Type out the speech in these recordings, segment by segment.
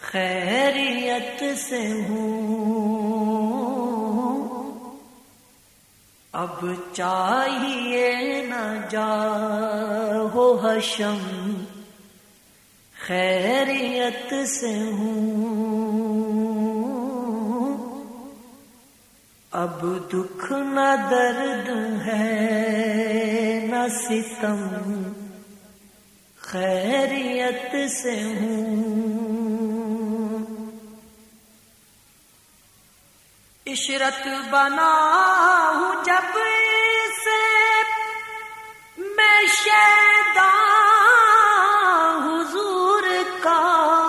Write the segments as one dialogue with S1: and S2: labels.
S1: خیریت سے ہوں، اب چاہیے نہ جاہو حشم، خیریت سے ہوں، اب دکھ نہ درد ہے نہ ستم، خیریت سے ہوں۔ عشرت بنا ہوں جب سے میں شیدا حضور کا،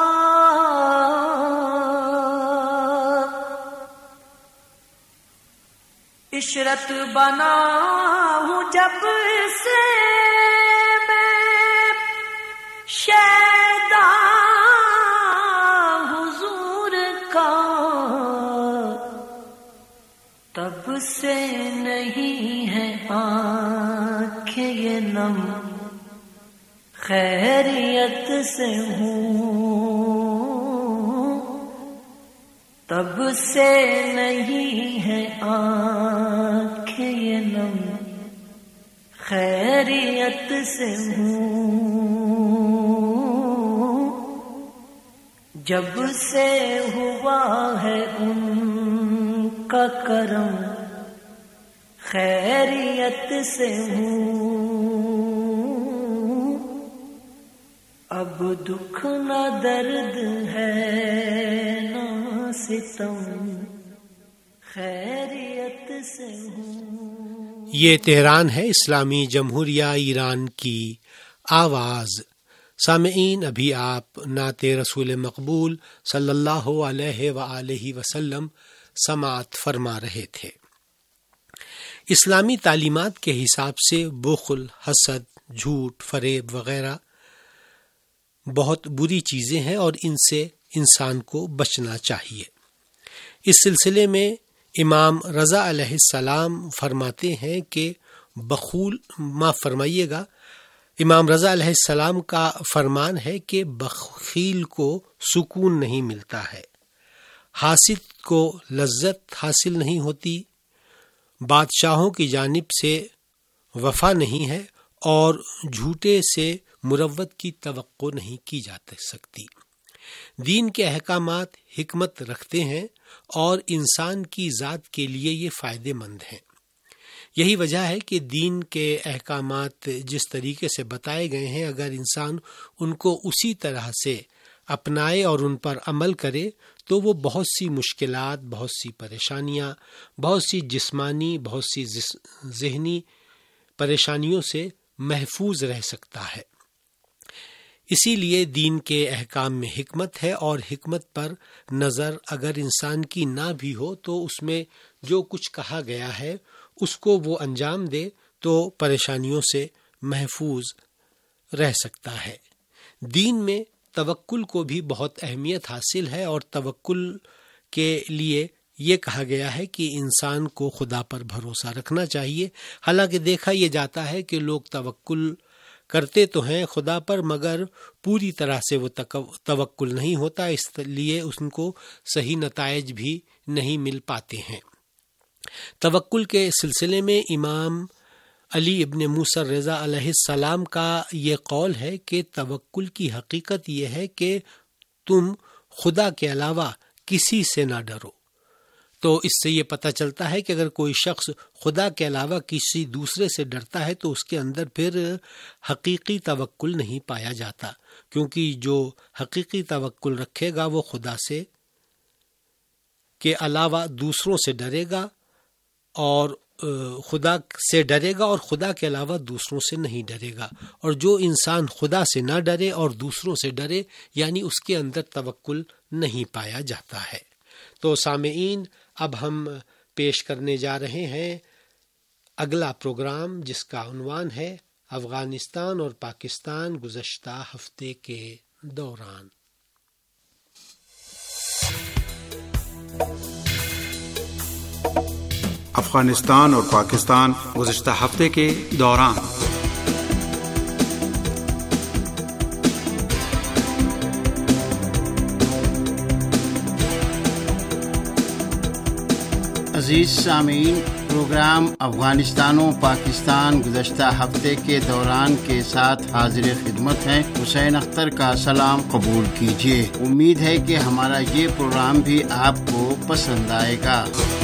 S1: عشرت بنا ہوں جب سے میں شیدا حضور کا، تب سے نہیں ہے آنکھیں یہ نم، خیریت سے ہوں، تب سے نہیں ہے آنکھیں یہ نم، خیریت سے ہوں، جب سے ہوا ہے ان کا کرم، خیریت سے ہوں، اب دکھ نہ درد ہے نہ ستم، خیریت سے ہوں۔
S2: یہ تہران ہے اسلامی جمہوریہ ایران کی آواز۔ سامعین، ابھی آپ نعت رسول مقبول صلی اللہ علیہ وآلہ وسلم سماعت فرما رہے تھے۔ اسلامی تعلیمات کے حساب سے بخل، حسد، جھوٹ، فریب وغیرہ بہت بری چیزیں ہیں اور ان سے انسان کو بچنا چاہیے۔ اس سلسلے میں امام رضا علیہ السلام فرماتے ہیں کہ بخول معاف فرمائیے گا، امام رضا علیہ السلام کا فرمان ہے کہ بخیل کو سکون نہیں ملتا ہے، حاسد کو لذت حاصل نہیں ہوتی، بادشاہوں کی جانب سے وفا نہیں ہے اور جھوٹے سے مروت کی توقع نہیں کی جا سکتی۔ دین کے احکامات حکمت رکھتے ہیں اور انسان کی ذات کے لیے یہ فائدہ مند ہیں۔ یہی وجہ ہے کہ دین کے احکامات جس طریقے سے بتائے گئے ہیں، اگر انسان ان کو اسی طرح سے اپنائے اور ان پر عمل کرے تو وہ بہت سی مشکلات، بہت سی پریشانیاں، بہت سی جسمانی، بہت سی ذہنی پریشانیوں سے محفوظ رہ سکتا ہے۔ اسی لیے دین کے احکام میں حکمت ہے، اور حکمت پر نظر اگر انسان کی نہ بھی ہو تو اس میں جو کچھ کہا گیا ہے اس کو وہ انجام دے تو پریشانیوں سے محفوظ رہ سکتا ہے۔ دین میں توکل کو بھی بہت اہمیت حاصل ہے، اور توکل کے لیے یہ کہا گیا ہے کہ انسان کو خدا پر بھروسہ رکھنا چاہیے۔ حالانکہ دیکھا یہ جاتا ہے کہ لوگ توکل کرتے تو ہیں خدا پر، مگر پوری طرح سے وہ توکل نہیں ہوتا، اس لیے ان کو صحیح نتائج بھی نہیں مل پاتے ہیں۔ توکل کے سلسلے میں امام علی ابن موسیٰ رضا علیہ السلام کا یہ قول ہے کہ توکل کی حقیقت یہ ہے کہ تم خدا کے علاوہ کسی سے نہ ڈرو۔ تو اس سے یہ پتہ چلتا ہے کہ اگر کوئی شخص خدا کے علاوہ کسی دوسرے سے ڈرتا ہے تو اس کے اندر پھر حقیقی توکل نہیں پایا جاتا، کیونکہ جو حقیقی توکل رکھے گا وہ خدا سے کے علاوہ دوسروں سے ڈرے گا، اور خدا سے ڈرے گا اور خدا کے علاوہ دوسروں سے نہیں ڈرے گا۔ اور جو انسان خدا سے نہ ڈرے اور دوسروں سے ڈرے، یعنی اس کے اندر توکل نہیں پایا جاتا ہے۔ تو سامعین، اب ہم پیش کرنے جا رہے ہیں اگلا پروگرام، جس کا عنوان ہے افغانستان اور پاکستان گزشتہ ہفتے کے دوران۔
S3: افغانستان اور پاکستان گزشتہ ہفتے کے دوران۔
S4: عزیز سامعین، پروگرام افغانستان و پاکستان گزشتہ ہفتے کے دوران کے ساتھ حاضر خدمت ہیں۔ حسین اختر کا سلام قبول کیجیے۔ امید ہے کہ ہمارا یہ پروگرام بھی آپ کو پسند آئے گا۔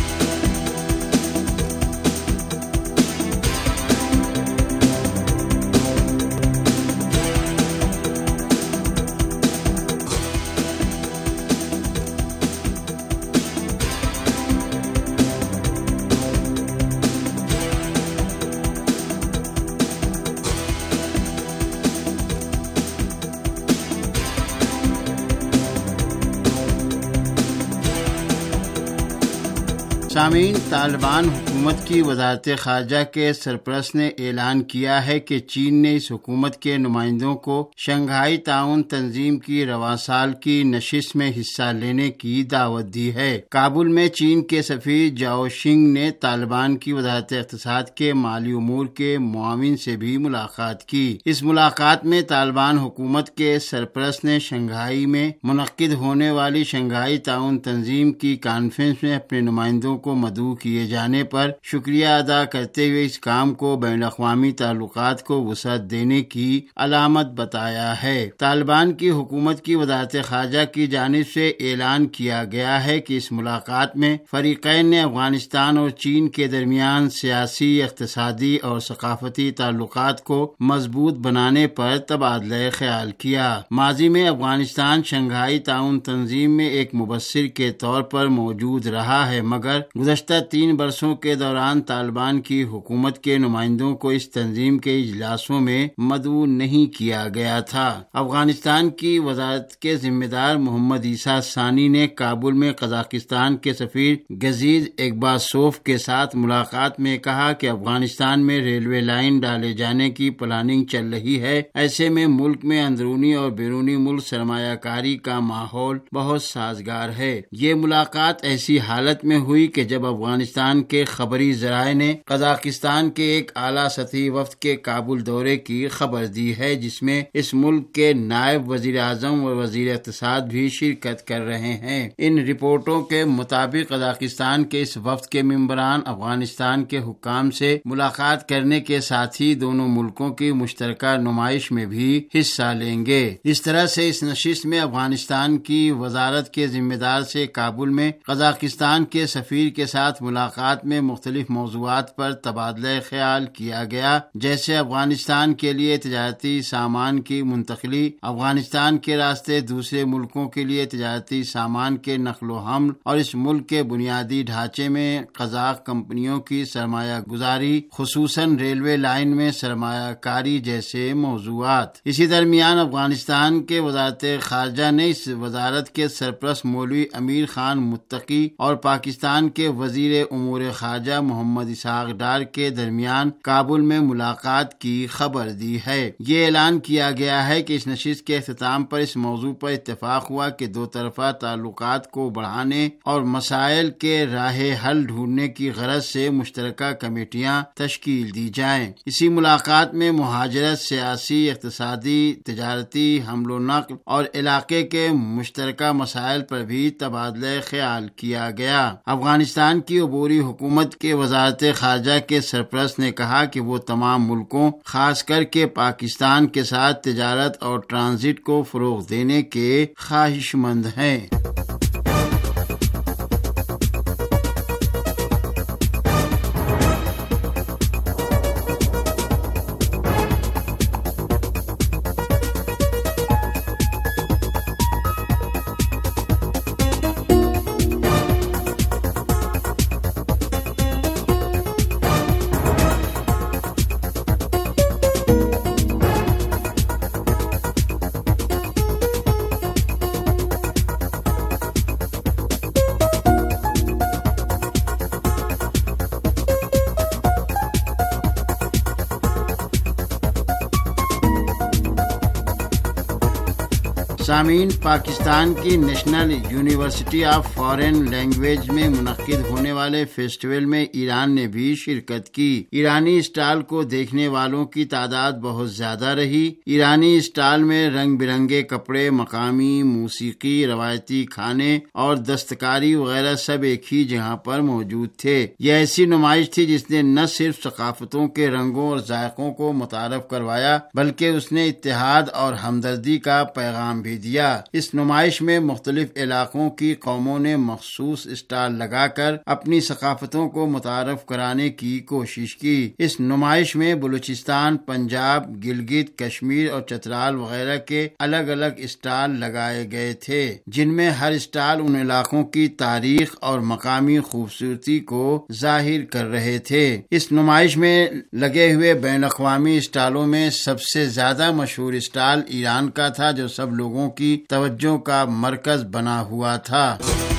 S4: سامعین، طالبان حکومت کی وزارت خارجہ کے سرپرست نے اعلان کیا ہے کہ چین نے اس حکومت کے نمائندوں کو شنگھائی تعاون تنظیم کی رواں سال کی نشست میں حصہ لینے کی دعوت دی ہے۔ کابل میں چین کے سفیر جاؤ شنگ نے طالبان کی وزارت اقتصاد کے مالی امور کے معاون سے بھی ملاقات کی۔ اس ملاقات میں طالبان حکومت کے سرپرست نے شنگھائی میں منعقد ہونے والی شنگھائی تعاون تنظیم کی کانفرنس میں اپنے نمائندوں کو مدعو کیے جانے پر شکریہ ادا کرتے ہوئے اس کام کو بین الاقوامی تعلقات کو وسعت دینے کی علامت بتایا ہے۔ طالبان کی حکومت کی وزارت خارجہ کی جانب سے اعلان کیا گیا ہے کہ اس ملاقات میں فریقین نے افغانستان اور چین کے درمیان سیاسی، اقتصادی اور ثقافتی تعلقات کو مضبوط بنانے پر تبادلہ خیال کیا۔ ماضی میں افغانستان شنگھائی تعاون تنظیم میں ایک مبصر کے طور پر موجود رہا ہے، مگر گزشتہ 3 برسوں کے دوران طالبان کی حکومت کے نمائندوں کو اس تنظیم کے اجلاسوں میں مدعو نہیں کیا گیا تھا۔ افغانستان کی وزارت کے ذمہ دار محمد عیسیٰ ثانی نے کابل میں قزاقستان کے سفیر گزیز ایکباسوف کے ساتھ ملاقات میں کہا کہ افغانستان میں ریلوے لائن ڈالے جانے کی پلاننگ چل رہی ہے، ایسے میں ملک میں اندرونی اور بیرونی ملک سرمایہ کاری کا ماحول بہت سازگار ہے۔ یہ ملاقات ایسی حالت میں ہوئی کہ جب افغانستان کے خبری ذرائع نے قزاقستان کے ایک اعلیٰ سطحی وفد کے کابل دورے کی خبر دی ہے، جس میں اس ملک کے نائب وزیر اعظم اور وزیر اقتصاد بھی شرکت کر رہے ہیں۔ ان رپورٹوں کے مطابق قزاقستان کے اس وفد کے ممبران افغانستان کے حکام سے ملاقات کرنے کے ساتھ ہی دونوں ملکوں کی مشترکہ نمائش میں بھی حصہ لیں گے۔ اس طرح سے اس نشست میں افغانستان کی وزارت کے ذمہ دار سے کابل میں قزاقستان کے سفیر کے ساتھ ملاقات میں مختلف موضوعات پر تبادلہ خیال کیا گیا، جیسے افغانستان کے لیے تجارتی سامان کی منتقلی، افغانستان کے راستے دوسرے ملکوں کے لیے تجارتی سامان کے نقل و حمل اور اس ملک کے بنیادی ڈھانچے میں قزاق کمپنیوں کی سرمایہ گزاری، خصوصاً ریلوے لائن میں سرمایہ کاری جیسے موضوعات۔ اسی درمیان افغانستان کے وزارت خارجہ نے اس وزارت کے سرپرست مولوی امیر خان متقی اور پاکستان کے وزیر امور خارجہ محمد اسحاق ڈار کے درمیان کابل میں ملاقات کی خبر دی ہے۔ یہ اعلان کیا گیا ہے کہ اس نشست کے اختتام پر اس موضوع پر اتفاق ہوا کہ دو طرفہ تعلقات کو بڑھانے اور مسائل کے راہ حل ڈھونڈنے کی غرض سے مشترکہ کمیٹیاں تشکیل دی جائیں۔ اسی ملاقات میں مہاجرت، سیاسی، اقتصادی، تجارتی، حمل و نقل اور علاقے کے مشترکہ مسائل پر بھی تبادلہ خیال کیا گیا۔ افغانستان کی عبوری حکومت کے وزارت خارجہ کے سرپرست نے کہا کہ وہ تمام ملکوں، خاص کر کے پاکستان کے ساتھ تجارت اور ٹرانزٹ کو فروغ دینے کے خواہش مند ہیں۔ سامعین، پاکستان کی national university of foreign language میں منعقد ہونے والے فیسٹیول میں ایران نے بھی شرکت کی۔ ایرانی اسٹال کو دیکھنے والوں کی تعداد بہت زیادہ رہی۔ ایرانی اسٹال میں رنگ برنگے کپڑے، مقامی موسیقی، روایتی کھانے اور دستکاری وغیرہ سب ایک ہی جگہ پر موجود تھے۔ یہ ایسی نمائش تھی جس نے نہ صرف ثقافتوں کے رنگوں اور ذائقوں کو متعارف کروایا بلکہ اس نے اتحاد اور ہمدردی کا پیغام بھی دیا۔ اس نمائش میں مختلف علاقوں کی قوموں نے مخصوص اسٹال لگا کر اپنی ثقافتوں کو متعارف کرانے کی کوشش کی۔ اس نمائش میں بلوچستان، پنجاب، گلگت، کشمیر اور چترال وغیرہ کے الگ الگ اسٹال لگائے گئے تھے، جن میں ہر اسٹال ان علاقوں کی تاریخ اور مقامی خوبصورتی کو ظاہر کر رہے تھے۔ اس نمائش میں لگے ہوئے بین الاقوامی اسٹالوں میں سب سے زیادہ مشہور اسٹال ایران کا تھا، جو سب لوگوں کی توجہ کا مرکز بنا ہوا تھا۔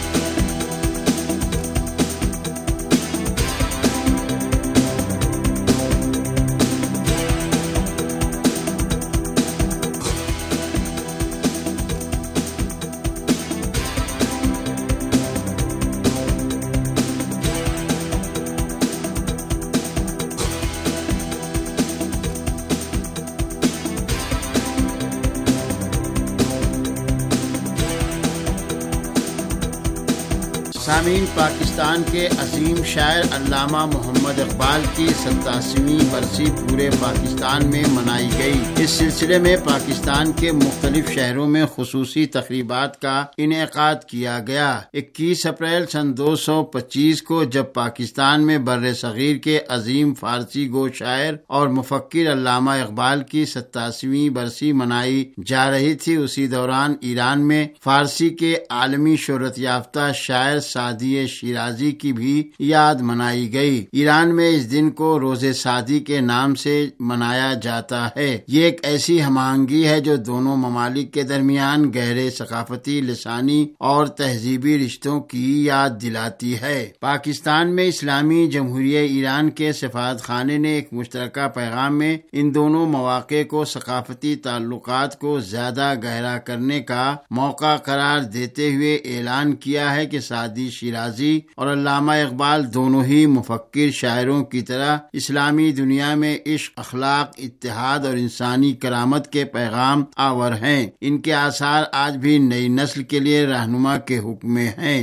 S4: سامعین، پاکستان کے عظیم شاعر علامہ محمد اقبال کی 87ویں برسی پورے پاکستان میں منائی گئی۔ اس سلسلے میں پاکستان کے مختلف شہروں میں خصوصی تقریبات کا انعقاد کیا گیا۔ 21 اپریل سن 225 کو جب پاکستان میں بر صغیر کے عظیم فارسی گو شاعر اور مفکر علامہ اقبال کی 87ویں برسی منائی جا رہی تھی، اسی دوران ایران میں فارسی کے عالمی شہرت یافتہ شاعر سعدی شیرازی کی بھی یاد منائی گئی۔ ایران میں اس دن کو روز سعدی کے نام سے منایا جاتا ہے۔ یہ ایک ایسی ہم آہنگی ہے جو دونوں ممالک کے درمیان گہرے ثقافتی، لسانی اور تہذیبی رشتوں کی یاد دلاتی ہے۔ پاکستان میں اسلامی جمہوریہ ایران کے سفارت خانے نے ایک مشترکہ پیغام میں ان دونوں مواقع کو ثقافتی تعلقات کو زیادہ گہرا کرنے کا موقع قرار دیتے ہوئے اعلان کیا ہے کہ سعدی شیرازی اور علامہ اقبال دونوں ہی مفکر شاعروں کی طرح اسلامی دنیا میں عشق، اخلاق، اتحاد اور انسانی کرامت کے پیغام آور ہیں۔ ان کے آثار آج بھی نئی نسل کے لیے رہنما کے حکم میں ہیں۔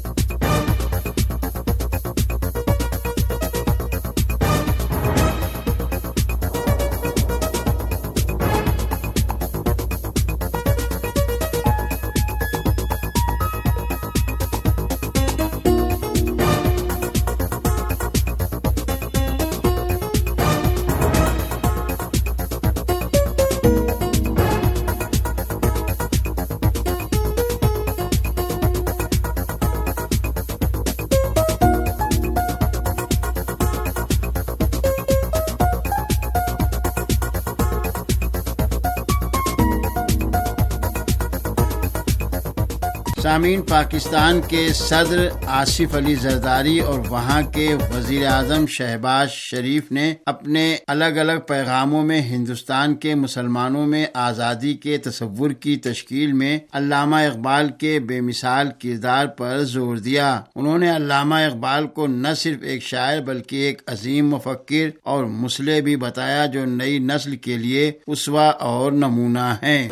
S4: سامعین، پاکستان کے صدر آصف علی زرداری اور وہاں کے وزیر اعظم شہباز شریف نے اپنے الگ الگ پیغاموں میں ہندوستان کے مسلمانوں میں آزادی کے تصور کی تشکیل میں علامہ اقبال کے بے مثال کردار پر زور دیا۔ انہوں نے علامہ اقبال کو نہ صرف ایک شاعر بلکہ ایک عظیم مفکر اور مصلح بھی بتایا جو نئی نسل کے لیے اسوہ اور نمونہ ہیں۔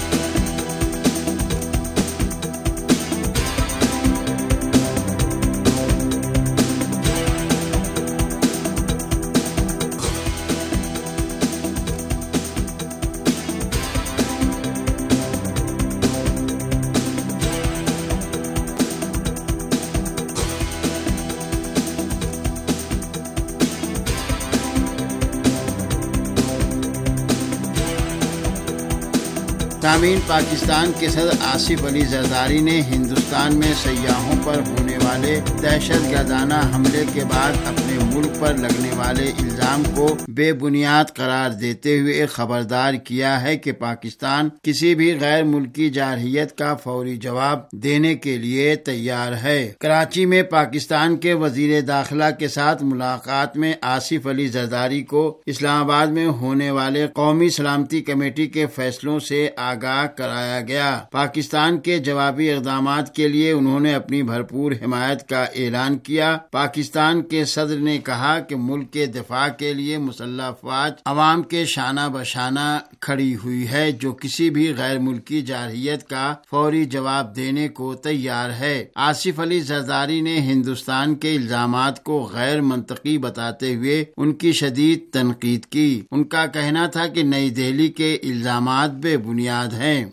S4: سامعین، پاکستان کے صدر آصف علی زرداری نے ہندوستان میں سیاحوں پر ہونے والے دہشت گردانہ حملے کے بعد اپنے ملک پر لگنے والے الزام کو بے بنیاد قرار دیتے ہوئے خبردار کیا ہے کہ پاکستان کسی بھی غیر ملکی جارحیت کا فوری جواب دینے کے لیے تیار ہے۔ کراچی میں پاکستان کے وزیر داخلہ کے ساتھ ملاقات میں آصف علی زرداری کو اسلام آباد میں ہونے والے قومی سلامتی کمیٹی کے فیصلوں سے آگاہ کرایا گیا۔ پاکستان کے جوابی اقدامات کے لیے انہوں نے اپنی بھرپور حمایت کا اعلان کیا۔ پاکستان کے صدر نے کہا کہ ملک کے دفاع کے لیے مسلح افواج عوام کے شانہ بشانہ کھڑی ہوئی ہے، جو کسی بھی غیر ملکی جارحیت کا فوری جواب دینے کو تیار ہے۔ آصف علی زرداری نے ہندوستان کے الزامات کو غیر منطقی بتاتے ہوئے ان کی شدید تنقید کی۔ ان کا کہنا تھا کہ نئی دہلی کے الزامات بے بنیاد ہیں۔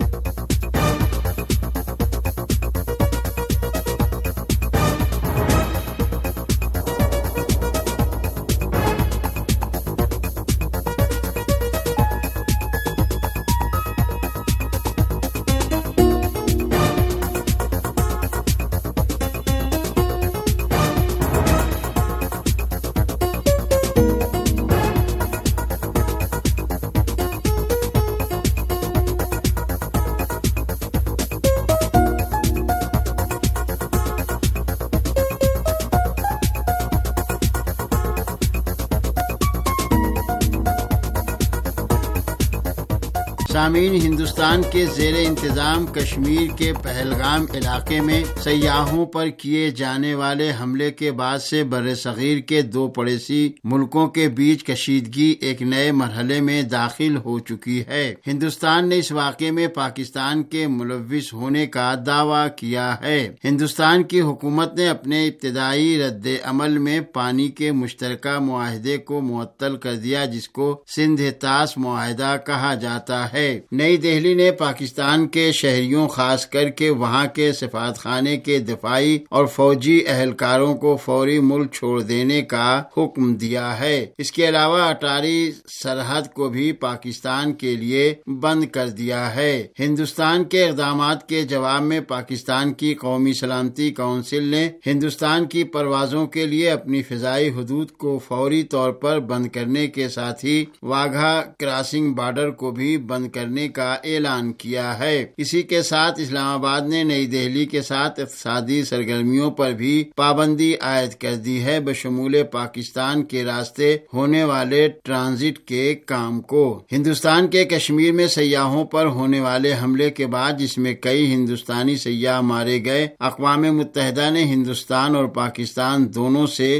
S4: سامعین، ہندوستان کے زیر انتظام کشمیر کے پہلگام علاقے میں سیاحوں پر کیے جانے والے حملے کے بعد سے برصغیر کے دو پڑوسی ملکوں کے بیچ کشیدگی ایک نئے مرحلے میں داخل ہو چکی ہے۔ ہندوستان نے اس واقعے میں پاکستان کے ملوث ہونے کا دعویٰ کیا ہے۔ ہندوستان کی حکومت نے اپنے ابتدائی رد عمل میں پانی کے مشترکہ معاہدے کو معطل کر دیا، جس کو سندھ طاس معاہدہ کہا جاتا ہے۔ نئی دہلی نے پاکستان کے شہریوں، خاص کر کے وہاں کے سفارتخانے کے دفاعی اور فوجی اہلکاروں کو فوری ملک چھوڑ دینے کا حکم دیا ہے۔ اس کے علاوہ اٹاری سرحد کو بھی پاکستان کے لیے بند کر دیا ہے۔ ہندوستان کے اقدامات کے جواب میں پاکستان کی قومی سلامتی کونسل نے ہندوستان کی پروازوں کے لیے اپنی فضائی حدود کو فوری طور پر بند کرنے کے ساتھ ہی واگھا کراسنگ بارڈر کو بھی بند کرنے کا اعلان کیا ہے۔ اسی کے ساتھ اسلام آباد نے نئی دہلی کے ساتھ اقتصادی سرگرمیوں پر بھی پابندی عائد کر دی ہے، بشمول پاکستان کے راستے ہونے والے ٹرانزٹ کے کام کو۔ ہندوستان کے کشمیر میں سیاحوں پر ہونے والے حملے کے بعد، جس میں کئی ہندوستانی سیاح مارے گئے، اقوام متحدہ نے ہندوستان اور پاکستان دونوں سے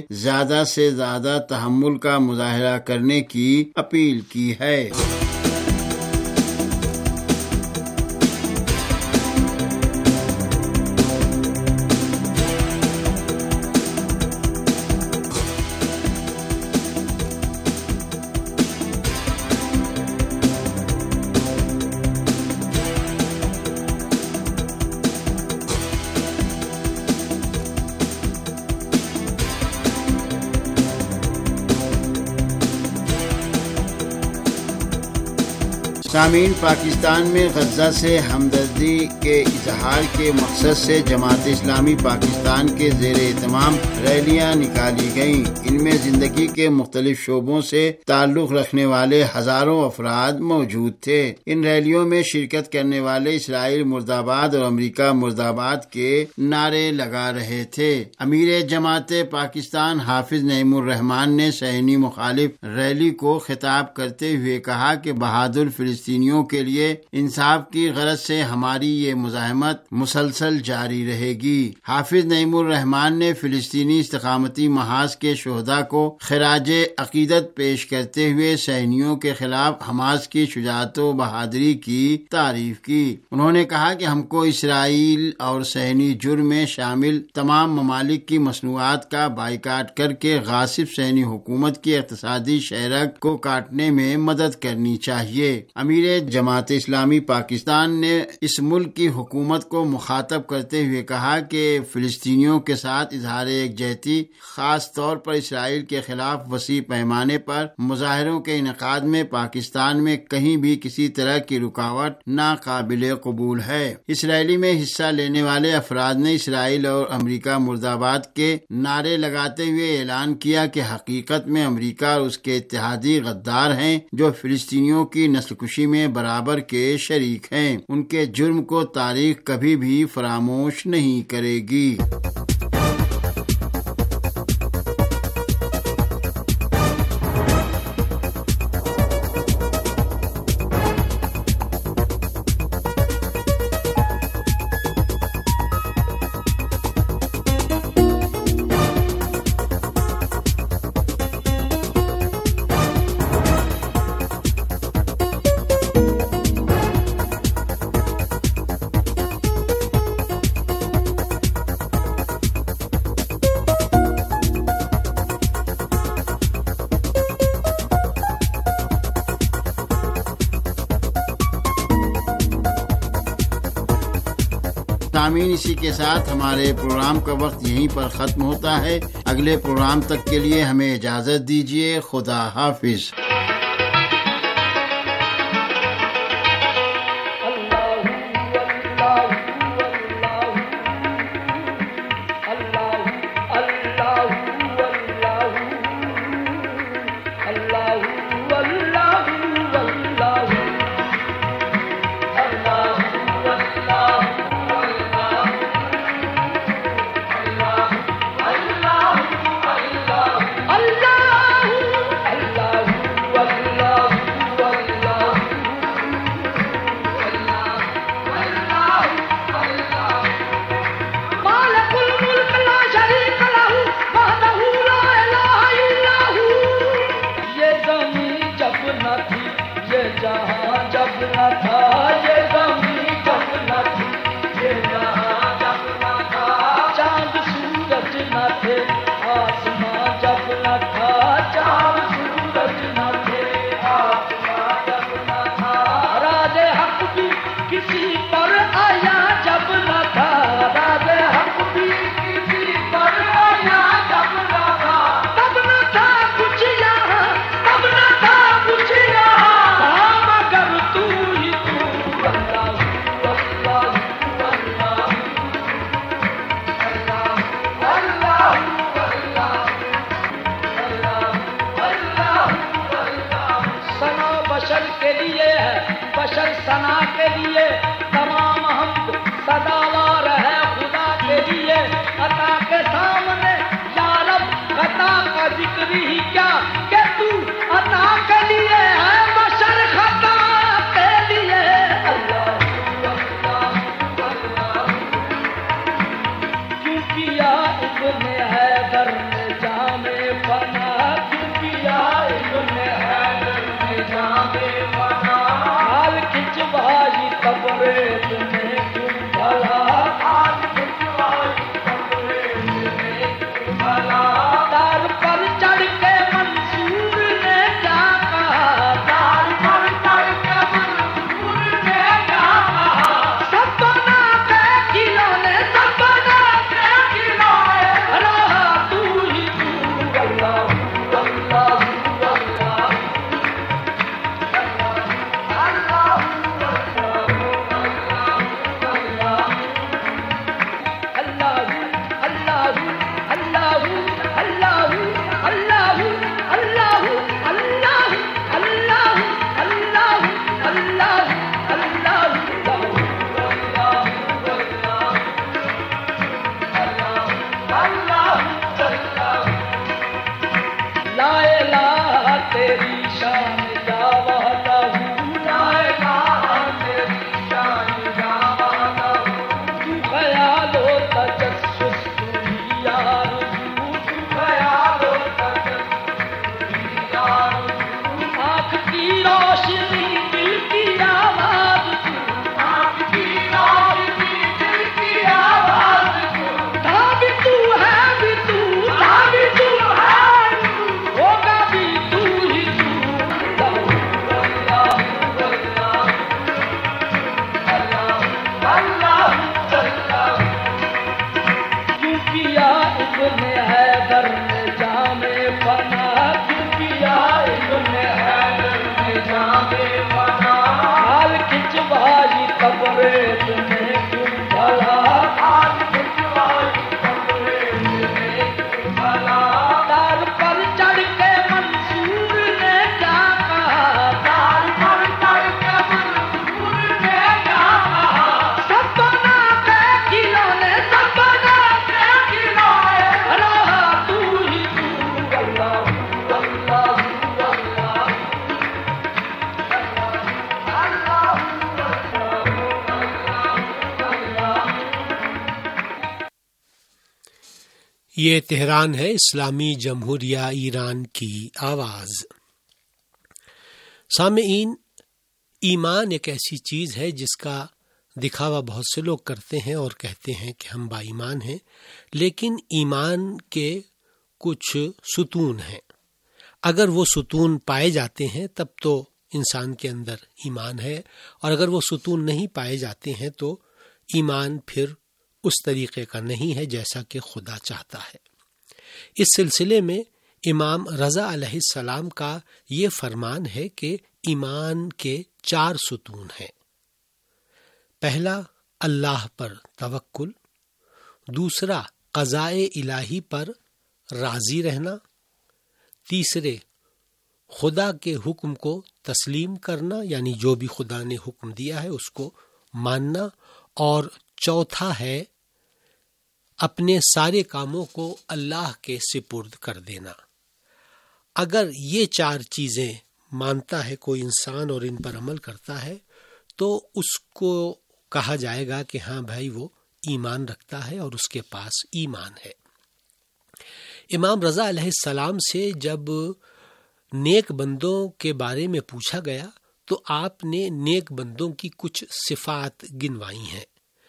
S4: زیادہ تحمل کا مظاہرہ کرنے کی اپیل کی ہے۔ سامعین، پاکستان میں غزہ سے ہمدردی کے اظہار کے مقصد سے جماعت اسلامی پاکستان کے زیر اہتمام ریلیاں نکالی گئیں۔ ان میں زندگی کے مختلف شعبوں سے تعلق رکھنے والے ہزاروں افراد موجود تھے۔ ان ریلیوں میں شرکت کرنے والے اسرائیل مرد آباد اور امریکہ مرد آباد کے نعرے لگا رہے تھے۔ امیر جماعت پاکستان حافظ نعیم الرحمان نے صہیونی مخالف ریلی کو خطاب کرتے ہوئے کہا کہ بہادر فلسطینیوں کے لیے انصاف کی غرض سے ہماری یہ مزاحمت مسلسل جاری رہے گی۔ حافظ نعیم الرحمان نے فلسطینی استقامتی محاذ کے شہداء کو خراج عقیدت پیش کرتے ہوئے صہیونیوں کے خلاف حماس کی شجاعت و بہادری کی تعریف کی۔ انہوں نے کہا کہ ہم کو اسرائیل اور صہیونی جرم میں شامل تمام ممالک کی مصنوعات کا بائیکاٹ کر کے غاصب صہیونی حکومت کی اقتصادی شہرگ کو کاٹنے میں مدد کرنی چاہیے۔ امیر جماعت اسلامی پاکستان نے اس ملک کی حکومت کو مخاطب کرتے ہوئے کہا کہ فلسطینیوں کے ساتھ اظہار یکجہتی، خاص طور پر اسرائیل کے خلاف وسیع پیمانے پر مظاہروں کے انعقاد میں پاکستان میں کہیں بھی کسی طرح کی رکاوٹ ناقابل قبول ہے۔ اس ریلی میں حصہ لینے والے افراد نے اسرائیل اور امریکہ مرد آباد کے نعرے لگاتے ہوئے اعلان کیا کہ حقیقت میں امریکہ اور اس کے اتحادی غدار ہیں، جو فلسطینیوں کی نسل کشی میں برابر کے شریک ہیں۔ ان کے جرم کو تاریخ کبھی بھی فراموش نہیں کرے گی۔ سامعین، اسی کے ساتھ ہمارے پروگرام کا وقت یہیں پر ختم ہوتا ہے۔ اگلے پروگرام تک کے لیے ہمیں اجازت دیجیے۔ خدا حافظ۔
S1: بشر ثنا کے لیے تمام حمد سداوار ہے خدا کے لیے، عطا کے سامنے یا رب عطا کا ذکر ہی کیا کہ تو عطا کے لیے ہے، بشر خطا کے لیے۔ اللہ کیوں کیا ابن حیدر نے جام فنا، کیوں کیا ابن حیدر نے جام فنا، بھائی تبریز میں کیوں بھلا، آج بھائی تبریز میں کیوں بھلا، دار پر چڑھ کے منصور نے کیا کہا، دار پر چڑھ کے منصور نے کیا کہا، سب بنا کے کھلونے، سب بنا کے کھلونے، رہا تو ہی تو، اللہ اللہ تیری شان یا وحدہ، لا الہ تیری شان یا وحدہ، تو خیال و تجسس تو ہی یار، تو خیال و تجسس تو ہی یار، آنکھ کی روشنی دل کی آواز تو، آنکھ کی روشنی دل کی آواز تو، تھا بھی تو ہے بھی تو، تھا بھی تو ہے ہوگا بھی تو ہی تو، اللہ اللہ اللہ، کیوں کیا ابن حیدر نے جام فنا، کیوں کیا ابن حیدر نے جام فنا، حال کھچ بھائی تبریز میں کیوں بھلا، حال کھچ بھائی تبریز میں کیوں بھلا، دار پر چڑھ کے منصور نے کیا کہا، دار پر چڑھ کے منصور نے کیا کہا، سب بنا کے کھلونے، سب بنا کے کھلونے، رہا تو ہی تو، اللہ اللہ
S2: یہ تہران ہے، اسلامی جمہوریہ ایران کی آواز۔ سامعین، ایمان ایک ایسی چیز ہے جس کا دکھاوا بہت سے لوگ کرتے ہیں اور کہتے ہیں کہ ہم با ایمان ہیں، لیکن ایمان کے کچھ ستون ہیں۔ اگر وہ ستون پائے جاتے ہیں تب تو انسان کے اندر ایمان ہے، اور اگر وہ ستون نہیں پائے جاتے ہیں تو ایمان پھر اس طریقے کا نہیں ہے جیسا کہ خدا چاہتا ہے۔ اس سلسلے میں امام رضا علیہ السلام کا یہ فرمان ہے کہ ایمان کے 4 ستون ہیں۔ پہلا، اللہ پر توکل، دوسرا قضاء الہی پر راضی رہنا، تیسرے خدا کے حکم کو تسلیم کرنا، یعنی جو بھی خدا نے حکم دیا ہے اس کو ماننا، اور چوتھا ہے اپنے سارے کاموں کو اللہ کے سپرد کر دینا۔ اگر یہ 4 چیزیں مانتا ہے کوئی انسان اور ان پر عمل کرتا ہے تو اس کو کہا جائے گا کہ ہاں بھائی وہ ایمان رکھتا ہے اور اس کے پاس ایمان ہے۔ امام رضا علیہ السلام سے جب نیک بندوں کے بارے میں پوچھا گیا تو آپ نے نیک بندوں کی کچھ صفات گنوائی ہیں۔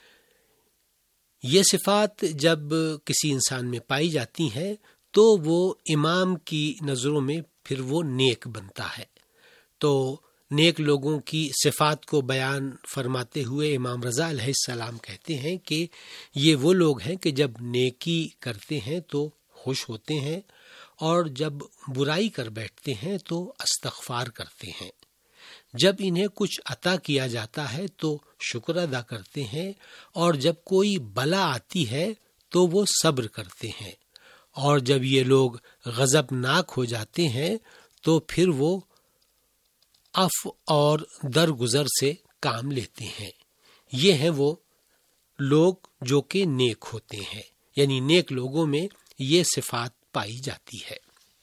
S2: یہ صفات جب کسی انسان میں پائی جاتی ہیں تو وہ امام کی نظروں میں پھر وہ نیک بنتا ہے۔ تو نیک لوگوں کی صفات کو بیان فرماتے ہوئے امام رضا علیہ السلام کہتے ہیں کہ یہ وہ لوگ ہیں کہ جب نیکی کرتے ہیں تو خوش ہوتے ہیں، اور جب برائی کر بیٹھتے ہیں تو استغفار کرتے ہیں، جب انہیں کچھ عطا کیا جاتا ہے تو شکر ادا کرتے ہیں، اور جب کوئی بلا آتی ہے تو وہ صبر کرتے ہیں، اور جب یہ لوگ غضبناک ہو جاتے ہیں تو پھر وہ عفو اور درگزر سے کام لیتے ہیں۔ یہ ہیں وہ لوگ جو کہ نیک ہوتے ہیں، یعنی نیک لوگوں میں یہ صفات پائی جاتی ہے۔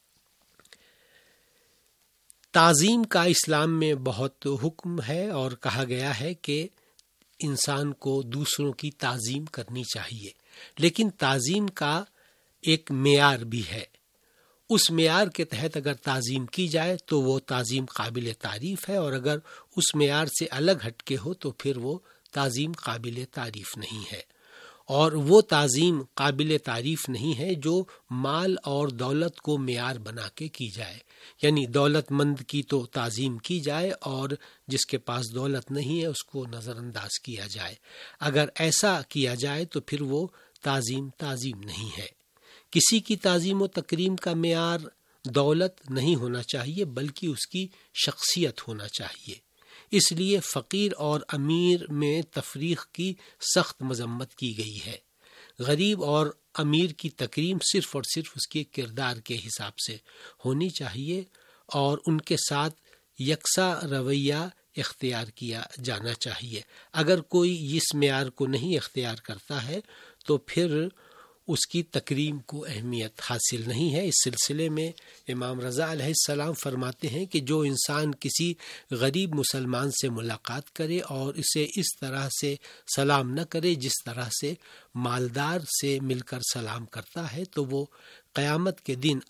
S2: تعظیم کا اسلام میں بہت حکم ہے اور کہا گیا ہے کہ انسان کو دوسروں کی تعظیم کرنی چاہیے، لیکن تعظیم کا ایک معیار بھی ہے۔ اس معیار کے تحت اگر تعظیم کی جائے تو وہ تعظیم قابل تعریف ہے، اور اگر اس معیار سے الگ ہٹ کے ہو تو پھر وہ تعظیم قابل تعریف نہیں ہے۔ اور وہ تعظیم قابل تعریف نہیں ہے جو مال اور دولت کو معیار بنا کے کی جائے، یعنی دولت مند کی تو تعظیم کی جائے اور جس کے پاس دولت نہیں ہے اس کو نظر انداز کیا جائے۔ اگر ایسا کیا جائے تو پھر وہ تعظیم نہیں ہے۔ کسی کی تعظیم و تکریم کا معیار دولت نہیں ہونا چاہیے بلکہ اس کی شخصیت ہونا چاہیے۔ اس لیے فقیر اور امیر میں تفریق کی سخت مذمت کی گئی ہے۔ غریب اور امیر کی تکریم صرف اور صرف اس کے کردار کے حساب سے ہونی چاہیے، اور ان کے ساتھ یکساں رویہ اختیار کیا جانا چاہیے۔ اگر کوئی اس معیار کو نہیں اختیار کرتا ہے تو پھر اس کی تکریم کو اہمیت حاصل نہیں ہے۔ اس سلسلے میں امام رضا علیہ السلام فرماتے ہیں کہ جو انسان کسی غریب مسلمان سے ملاقات کرے اور اسے اس طرح سے سلام نہ کرے جس طرح سے مالدار سے مل کر سلام کرتا ہے تو وہ قیامت کے دن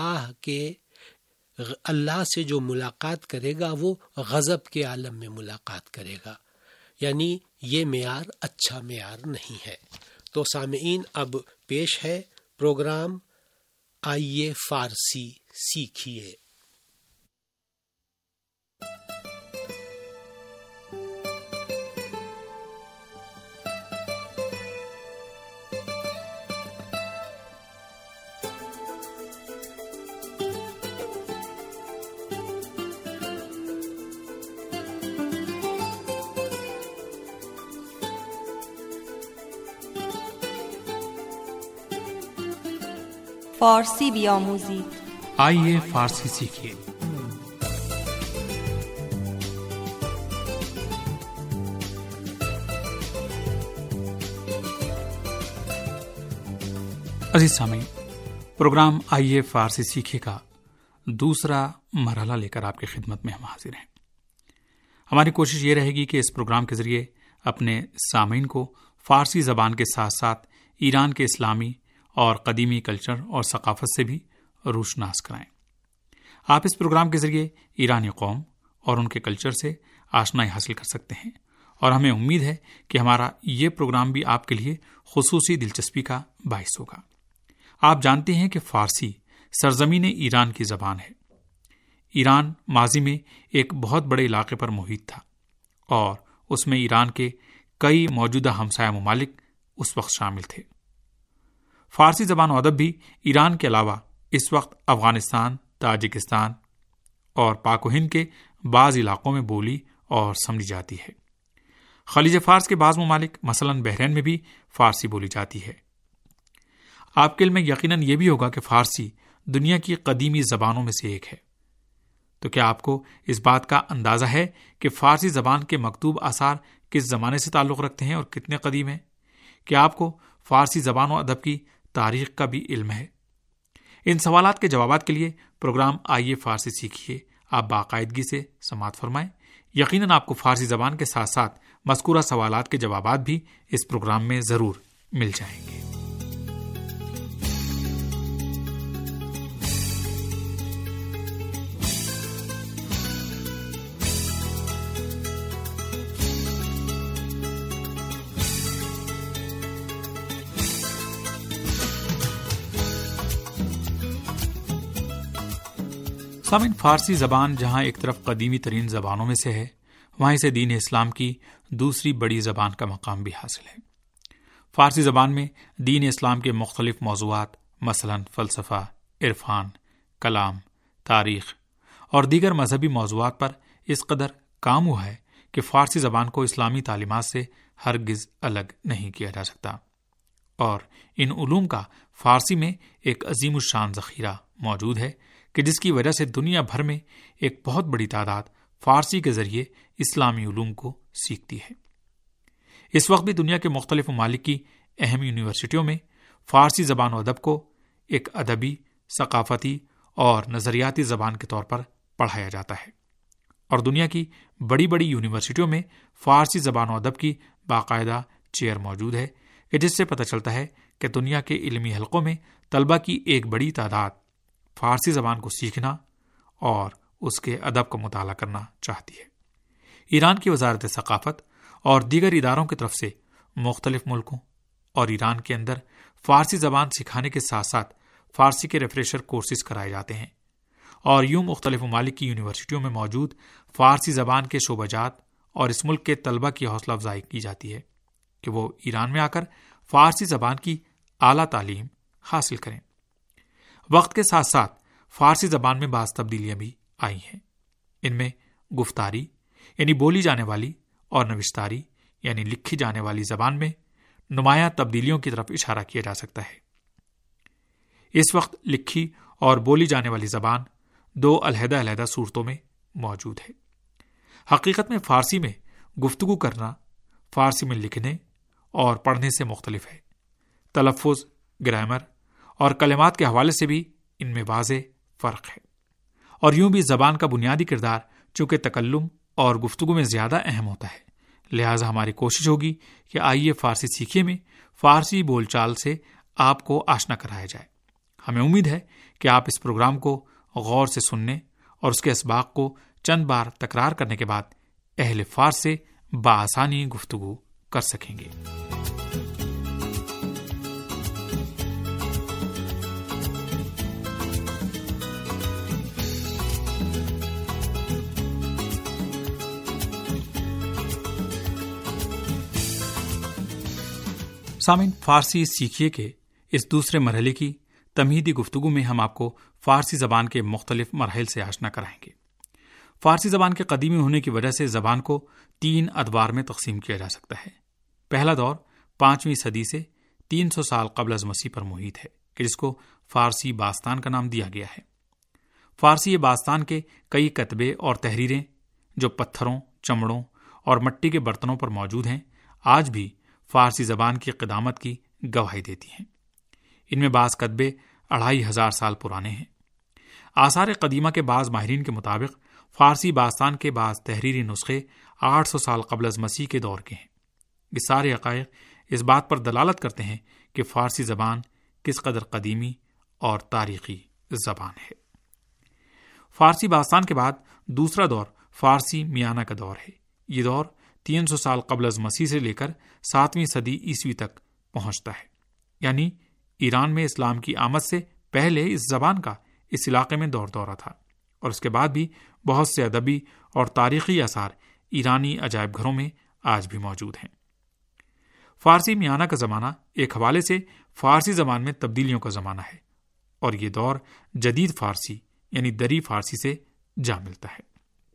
S2: اللہ سے جو ملاقات کرے گا وہ غضب کے عالم میں ملاقات کرے گا، یعنی یہ معیار اچھا معیار نہیں ہے۔ تو سامعین، اب پیش ہے پروگرام آئیے فارسی سیکھیے۔
S5: فارسی بیاموزید،
S6: آئیے فارسی سیکھیے۔ عزیز سامعین، پروگرام آئیے فارسی سیکھیے کا دوسرا مرحلہ لے کر آپ کی خدمت میں ہم حاضر ہیں۔ ہماری کوشش یہ رہے گی کہ اس پروگرام کے ذریعے اپنے سامعین کو فارسی زبان کے ساتھ ساتھ ایران کے اسلامی اور قدیمی کلچر اور ثقافت سے بھی روشناس کرائیں۔ آپ اس پروگرام کے ذریعے ایرانی قوم اور ان کے کلچر سے آشنائی حاصل کر سکتے ہیں، اور ہمیں امید ہے کہ ہمارا یہ پروگرام بھی آپ کے لیے خصوصی دلچسپی کا باعث ہوگا۔ آپ جانتے ہیں کہ فارسی سرزمین ایران کی زبان ہے۔ ایران ماضی میں ایک بہت بڑے علاقے پر محیط تھا، اور اس میں ایران کے کئی موجودہ ہمسایہ ممالک اس وقت شامل تھے۔ فارسی زبان و ادب بھی ایران کے علاوہ اس وقت افغانستان، تاجکستان اور پاک و ہند کے بعض علاقوں میں بولی اور سمجھی جاتی ہے۔ خلیج فارس کے بعض ممالک مثلاً بحرین میں بھی فارسی بولی جاتی ہے۔ آپ کے علم میں یقیناً یہ بھی ہوگا کہ فارسی دنیا کی قدیمی زبانوں میں سے ایک ہے۔ تو کیا آپ کو اس بات کا اندازہ ہے کہ فارسی زبان کے مکتوب آثار کس زمانے سے تعلق رکھتے ہیں اور کتنے قدیم ہیں؟ کیا آپ کو فارسی زبان و ادب کی تاریخ کا بھی علم ہے؟ ان سوالات کے جوابات کے لیے پروگرام آئیے فارسی سیکھیے آپ باقاعدگی سے سماعت فرمائیں۔ یقیناً آپ کو فارسی زبان کے ساتھ ساتھ مذکورہ سوالات کے جوابات بھی اس پروگرام میں ضرور مل جائیں گے۔ سامعین، فارسی زبان جہاں ایک طرف قدیمی ترین زبانوں میں سے ہے، وہیں سے دین اسلام کی دوسری بڑی زبان کا مقام بھی حاصل ہے۔ فارسی زبان میں دین اسلام کے مختلف موضوعات مثلاً فلسفہ، عرفان، کلام، تاریخ اور دیگر مذہبی موضوعات پر اس قدر کام ہوا ہے کہ فارسی زبان کو اسلامی تعلیمات سے ہرگز الگ نہیں کیا جا سکتا، اور ان علوم کا فارسی میں ایک عظیم الشان ذخیرہ موجود ہے کہ جس کی وجہ سے دنیا بھر میں ایک بہت بڑی تعداد فارسی کے ذریعے اسلامی علوم کو سیکھتی ہے۔ اس وقت بھی دنیا کے مختلف ممالک کی اہم یونیورسٹیوں میں فارسی زبان و ادب کو ایک ادبی، ثقافتی اور نظریاتی زبان کے طور پر پڑھایا جاتا ہے، اور دنیا کی بڑی بڑی یونیورسٹیوں میں فارسی زبان و ادب کی باقاعدہ چیئر موجود ہے کہ جس سے پتہ چلتا ہے کہ دنیا کے علمی حلقوں میں طلبہ کی ایک بڑی تعداد فارسی زبان کو سیکھنا اور اس کے ادب کا مطالعہ کرنا چاہتی ہے۔ ایران کی وزارت ثقافت اور دیگر اداروں کی طرف سے مختلف ملکوں اور ایران کے اندر فارسی زبان سکھانے کے ساتھ ساتھ فارسی کے ریفریشر کورسز کرائے جاتے ہیں، اور یوں مختلف ممالک کی یونیورسٹیوں میں موجود فارسی زبان کے شعبہ جات اور اس ملک کے طلبہ کی حوصلہ افزائی کی جاتی ہے کہ وہ ایران میں آ کر فارسی زبان کی اعلیٰ تعلیم حاصل کریں۔ وقت کے ساتھ ساتھ فارسی زبان میں بعض تبدیلیاں بھی آئی ہیں۔ ان میں گفتاری یعنی بولی جانے والی اور نوشتاری یعنی لکھی جانے والی زبان میں نمایاں تبدیلیوں کی طرف اشارہ کیا جا سکتا ہے۔ اس وقت لکھی اور بولی جانے والی زبان دو علیحدہ علیحدہ صورتوں میں موجود ہے۔ حقیقت میں فارسی میں گفتگو کرنا فارسی میں لکھنے اور پڑھنے سے مختلف ہے۔ تلفظ، گرامر اور کلمات کے حوالے سے بھی ان میں واضح فرق ہے، اور یوں بھی زبان کا بنیادی کردار چونکہ تکلم اور گفتگو میں زیادہ اہم ہوتا ہے، لہٰذا ہماری کوشش ہوگی کہ آئیے فارسی سیکھیے میں فارسی بول چال سے آپ کو آشنا کرایا جائے۔ ہمیں امید ہے کہ آپ اس پروگرام کو غور سے سننے اور اس کے اسباق کو چند بار تکرار کرنے کے بعد اہل فارس سے بآسانی گفتگو کر سکیں گے۔ سامعین، فارسی سیکھیے کے اس دوسرے مرحلے کی تمہیدی گفتگو میں ہم آپ کو فارسی زبان کے مختلف مراحل سے آشنا کرائیں گے۔ فارسی زبان کے قدیمی ہونے کی وجہ سے زبان کو 3 ادوار میں تقسیم کیا جا سکتا ہے۔ پہلا دور 5ویں صدی سے 300 سال قبل از مسیح پر محیط ہے کہ جس کو فارسی باستان کا نام دیا گیا ہے۔ فارسی باستان کے کئی کتبے اور تحریریں جو پتھروں، چمڑوں اور مٹی کے برتنوں پر موجود ہیں، آج بھی فارسی زبان کی قدامت کی گواہی دیتی ہیں۔ ان میں بعض کتبے 2500 سال پرانے ہیں۔ آثار قدیمہ کے بعض ماہرین کے مطابق فارسی باستان کے بعض تحریری نسخے 800 سال قبل از مسیح کے دور کے ہیں۔ یہ سارے حقائق اس بات پر دلالت کرتے ہیں کہ فارسی زبان کس قدر قدیمی اور تاریخی زبان ہے۔ فارسی باستان کے بعد دوسرا دور فارسی میانہ کا دور ہے۔ یہ دور 300 سال قبل از مسیح سے لے کر 7ویں صدی عیسوی تک پہنچتا ہے، یعنی ایران میں اسلام کی آمد سے پہلے اس زبان کا اس علاقے میں دور دورہ تھا، اور اس کے بعد بھی بہت سے ادبی اور تاریخی آثار ایرانی عجائب گھروں میں آج بھی موجود ہیں۔ فارسی میانہ کا زمانہ ایک حوالے سے فارسی زبان میں تبدیلیوں کا زمانہ ہے، اور یہ دور جدید فارسی یعنی دری فارسی سے جا ملتا ہے۔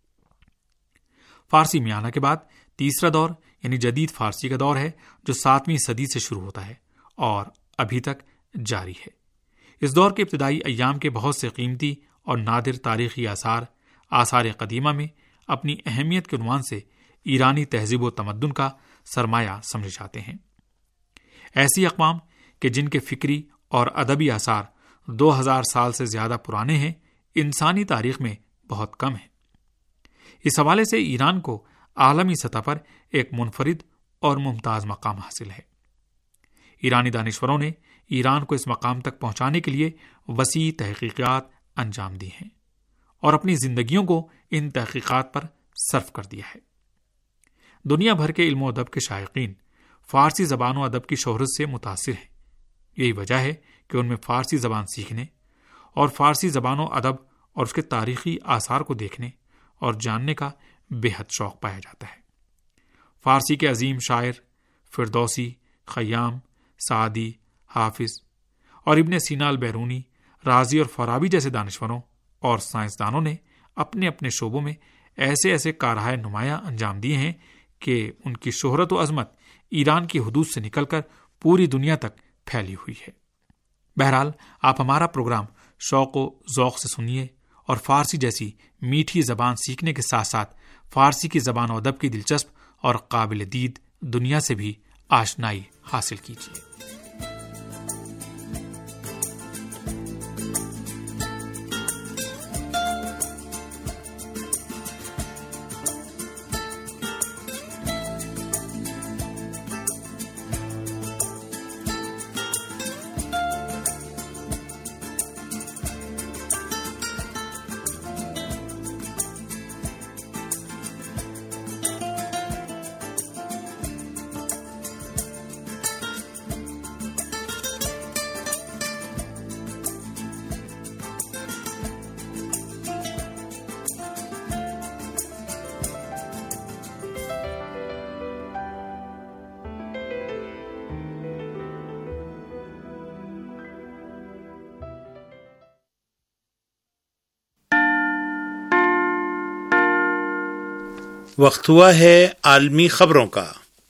S6: فارسی میانہ کے بعد تیسرا دور یعنی جدید فارسی کا دور ہے، جو 7ویں صدی سے شروع ہوتا ہے اور ابھی تک جاری ہے۔ اس دور کے ابتدائی ایام کے بہت سے قیمتی اور نادر تاریخی آثار قدیمہ میں اپنی اہمیت کے عنوان سے ایرانی تہذیب و تمدن کا سرمایہ سمجھے جاتے ہیں۔ ایسی اقوام کہ جن کے فکری اور ادبی آثار 2000 سال سے زیادہ پرانے ہیں، انسانی تاریخ میں بہت کم ہیں۔ اس حوالے سے ایران کو عالمی سطح پر ایک منفرد اور ممتاز مقام حاصل ہے۔ ایرانی دانشوروں نے ایران کو اس مقام تک پہنچانے کے لیے وسیع تحقیقات انجام دی ہیں اور اپنی زندگیوں کو ان تحقیقات پر صرف کر دیا ہے۔ دنیا بھر کے علم و ادب کے شائقین فارسی زبان و ادب کی شہرت سے متاثر ہیں۔ یہی وجہ ہے کہ ان میں فارسی زبان سیکھنے اور فارسی زبان و ادب اور اس کے تاریخی آثار کو دیکھنے اور جاننے کا بے حد شوق پایا جاتا ہے۔ فارسی کے عظیم شاعر فردوسی، خیام، سعدی، حافظ اور ابن سینا البیرونی، رازی اور فارابی جیسے دانشوروں اور سائنسدانوں نے اپنے اپنے شعبوں میں ایسے کارہائے نمایاں انجام دیے ہیں کہ ان کی شہرت و عظمت ایران کی حدود سے نکل کر پوری دنیا تک پھیلی ہوئی ہے۔ بہرحال آپ ہمارا پروگرام شوق و ذوق سے سنیے اور فارسی جیسی میٹھی زبان سیکھنے کے ساتھ ساتھ فارسی کی زبان و ادب کی دلچسپ اور قابل دید دنیا سے بھی آشنائی حاصل کیجیے۔
S3: وقت ہوا ہے عالمی خبروں کا۔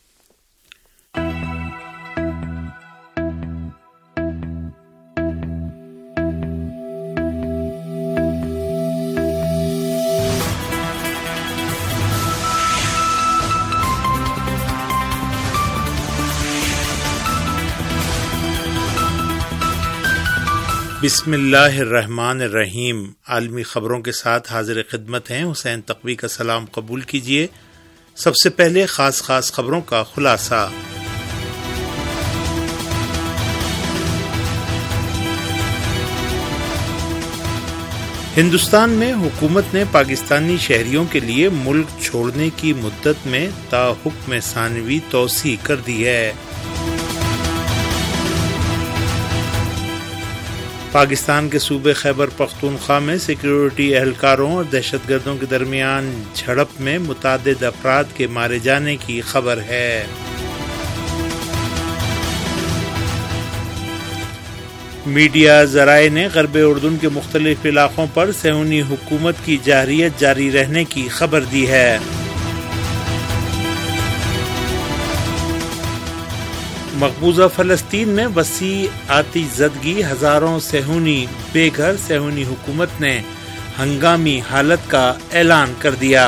S3: بسم اللہ الرحمن الرحیم۔ عالمی خبروں کے ساتھ حاضر خدمت ہیں حسین تقوی کا سلام قبول کیجیے۔ سب سے پہلے خاص خبروں کا خلاصہ۔ ہندوستان میں حکومت نے پاکستانی شہریوں کے لیے ملک چھوڑنے کی مدت میں تا حکم ثانوی توسیع کر دی ہے۔ پاکستان کے صوبے خیبر پختونخوا میں سیکیورٹی اہلکاروں اور دہشت گردوں کے درمیان جھڑپ میں متعدد افراد کے مارے جانے کی خبر ہے۔ میڈیا ذرائع نے غرب اردن کے مختلف علاقوں پر صہیونی حکومت کی جارحیت جاری رہنے کی خبر دی ہے۔ مقبوضہ فلسطین میں وسیع آتش زدگی، ہزاروں صہیونی بے گھر، صہیونی حکومت نے ہنگامی حالت کا اعلان کر دیا۔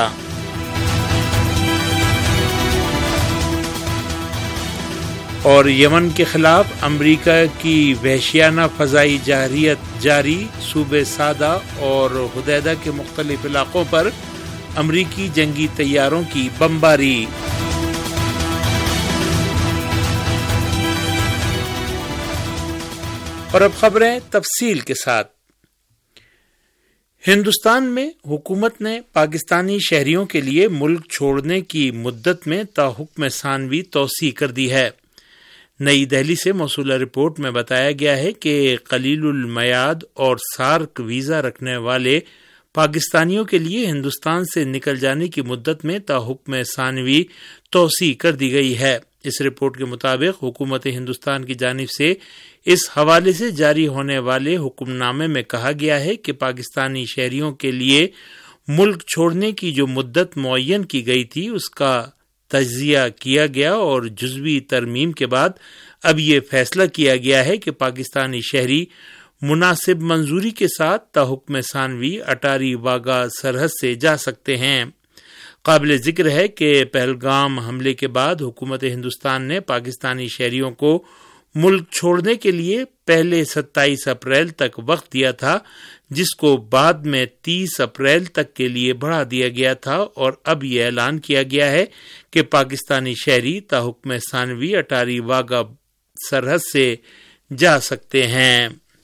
S3: اور یمن کے خلاف امریکہ کی وحشیانہ فضائی جارحیت جاری، صوبے سعدہ اور حدیدہ کے مختلف علاقوں پر امریکی جنگی طیاروں کی بمباری۔ اور اب خبریں تفصیل کے ساتھ۔ ہندوستان میں حکومت نے پاکستانی شہریوں کے لیے ملک چھوڑنے کی مدت میں تا حکم ثانوی توسیع کر دی ہے۔ نئی دہلی سے موصولہ رپورٹ میں بتایا گیا ہے کہ قلیل المیعاد اور سارک ویزا رکھنے والے پاکستانیوں کے لیے ہندوستان سے نکل جانے کی مدت میں تا حکم ثانوی توسیع کر دی گئی ہے۔ اس رپورٹ کے مطابق حکومت ہندوستان کی جانب سے اس حوالے سے جاری ہونے والے حکم نامے میں کہا گیا ہے کہ پاکستانی شہریوں کے لیے ملک چھوڑنے کی جو مدت معین کی گئی تھی اس کا تجزیہ کیا گیا اور جزوی ترمیم کے بعد اب یہ فیصلہ کیا گیا ہے کہ پاکستانی شہری مناسب منظوری کے ساتھ تاحکم ثانوی اٹاری واگا سرحد سے جا سکتے ہیں۔ قابل ذکر ہے کہ پہلگام حملے کے بعد حکومت ہندوستان نے پاکستانی شہریوں کو ملک چھوڑنے کے لیے پہلے 27 اپریل تک وقت دیا تھا، جس کو بعد میں 30 اپریل تک کے لیے بڑھا دیا گیا تھا، اور اب یہ اعلان کیا گیا ہے کہ پاکستانی شہری تاحکم ثانوی اٹاری واگا سرحد سے جا سکتے ہیں۔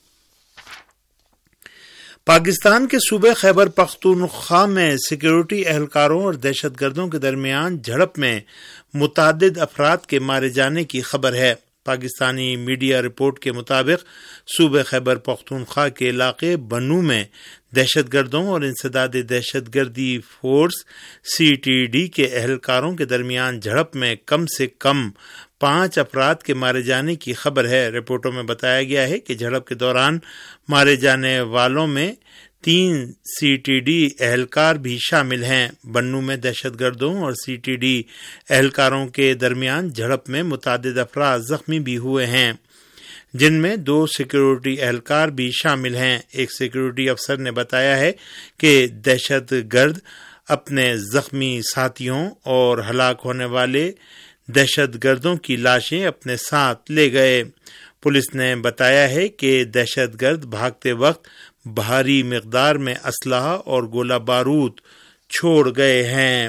S3: پاکستان کے صوبے خیبر پختونخوا میں سیکیورٹی اہلکاروں اور دہشت گردوں کے درمیان جھڑپ میں متعدد افراد کے مارے جانے کی خبر ہے۔ پاکستانی میڈیا رپورٹ کے مطابق صوبے خیبر پختونخوا کے علاقے بنو میں دہشت گردوں اور انسداد دہشت گردی فورس CTD کے اہلکاروں کے درمیان جھڑپ میں کم سے کم 5 افراد کے مارے جانے کی خبر ہے۔ رپورٹوں میں بتایا گیا ہے کہ جھڑپ کے دوران مارے جانے والوں میں 3 CTD اہلکار بھی شامل ہیں۔ بنو میں دہشت گردوں اور CTD اہلکاروں کے درمیان جھڑپ میں متعدد افراد زخمی بھی ہوئے ہیں، جن میں 2 سیکیورٹی اہلکار بھی شامل ہیں۔ ایک سیکیورٹی افسر نے بتایا ہے کہ دہشت گرد اپنے زخمی ساتھیوں اور ہلاک ہونے والے دہشت گردوں کی لاشیں اپنے ساتھ لے گئے۔ پولیس نے بتایا ہے کہ دہشت گرد بھاگتے وقت بھاری مقدار میں اسلحہ اور گولہ بارود چھوڑ گئے ہیں۔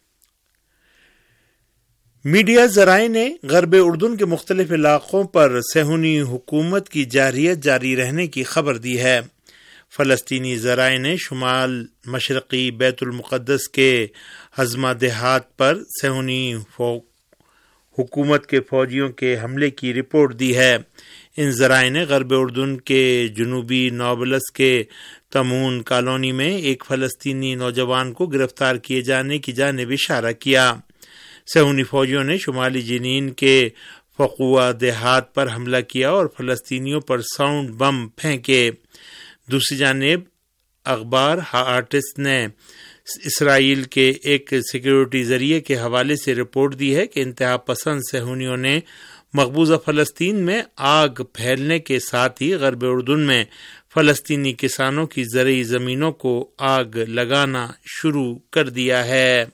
S3: میڈیا ذرائع نے غرب اردن کے مختلف علاقوں پر صہیونی حکومت کی جارحیت جاری رہنے کی خبر دی ہے۔ فلسطینی ذرائع نے شمال مشرقی بیت المقدس کے ہزمہ دیہات پر صہیونی حکومت کے فوجیوں کے حملے کی رپورٹ دی ہے۔ ان ذرائع نے غرب اردن کے جنوبی نابلس کے تمون کالونی میں ایک فلسطینی نوجوان کو گرفتار کیے جانے کی جانب اشارہ کیا۔ صہیونی فوجیوں نے شمالی جنین کے فقوہ دیہات پر حملہ کیا اور فلسطینیوں پر ساؤنڈ بم پھینکے۔ دوسری جانب اخبار ہارٹس نے اسرائیل کے ایک سیکیورٹی ذریعے کے حوالے سے رپورٹ دی ہے کہ انتہا پسند صہیونیوں نے مقبوضہ فلسطین میں آگ پھیلنے کے ساتھ ہی غرب اردن میں فلسطینی کسانوں کی زرعی زمینوں کو آگ لگانا شروع کر دیا ہے۔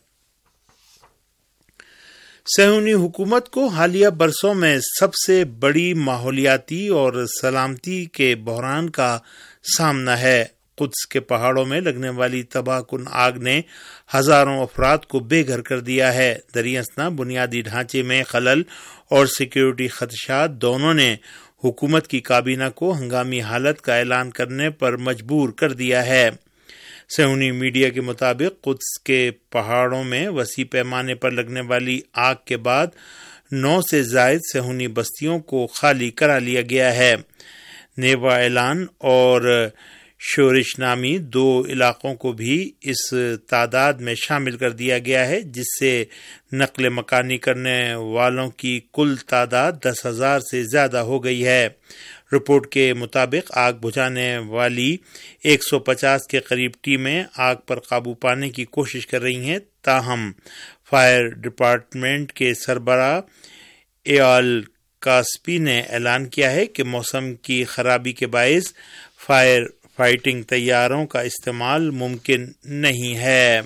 S3: صہیونی حکومت کو حالیہ برسوں میں سب سے بڑی ماحولیاتی اور سلامتی کے بحران کا سامنا ہے۔ قدس کے پہاڑوں میں لگنے والی تباہ کن آگ نے ہزاروں افراد کو بے گھر کر دیا ہے۔ دریں اثنا بنیادی ڈھانچے میں خلل اور سیکیورٹی خدشات دونوں نے حکومت کی کابینہ کو ہنگامی حالت کا اعلان کرنے پر مجبور کر دیا ہے۔ صہیونی میڈیا کے مطابق قدس کے پہاڑوں میں وسیع پیمانے پر لگنے والی آگ کے بعد 9 سے زائد صہیونی بستیوں کو خالی کرا لیا گیا ہے۔ نیوا اعلان اور شورش نامی 2 علاقوں کو بھی اس تعداد میں شامل کر دیا گیا ہے، جس سے نقل مکانی کرنے والوں کی کل تعداد 10,000 سے زیادہ ہو گئی ہے۔ رپورٹ کے مطابق آگ بجھانے والی 150 کے قریب ٹیمیں آگ پر قابو پانے کی کوشش کر رہی ہیں، تاہم فائر ڈپارٹمنٹ کے سربراہ ایال کاسپی نے اعلان کیا ہے کہ موسم کی خرابی کے باعث فائر فائٹنگ طیاروں کا استعمال ممکن نہیں ہے،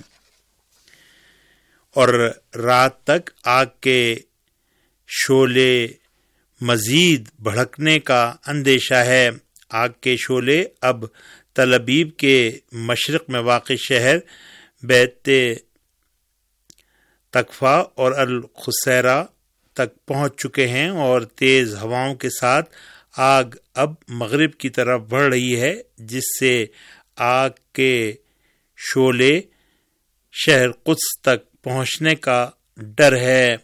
S3: اور رات تک آگ کے شعلے مزید بھڑکنے کا اندیشہ ہے۔ آگ کے شعلے اب تل ابیب کے مشرق میں واقع شہر بیت تکفا اور الخسیرہ تک پہنچ چکے ہیں، اور تیز ہواؤں کے ساتھ آگ اب مغرب کی طرف بڑھ رہی ہے، جس سے آگ کے شعلے شہر قدس تک پہنچنے کا ڈر ہے۔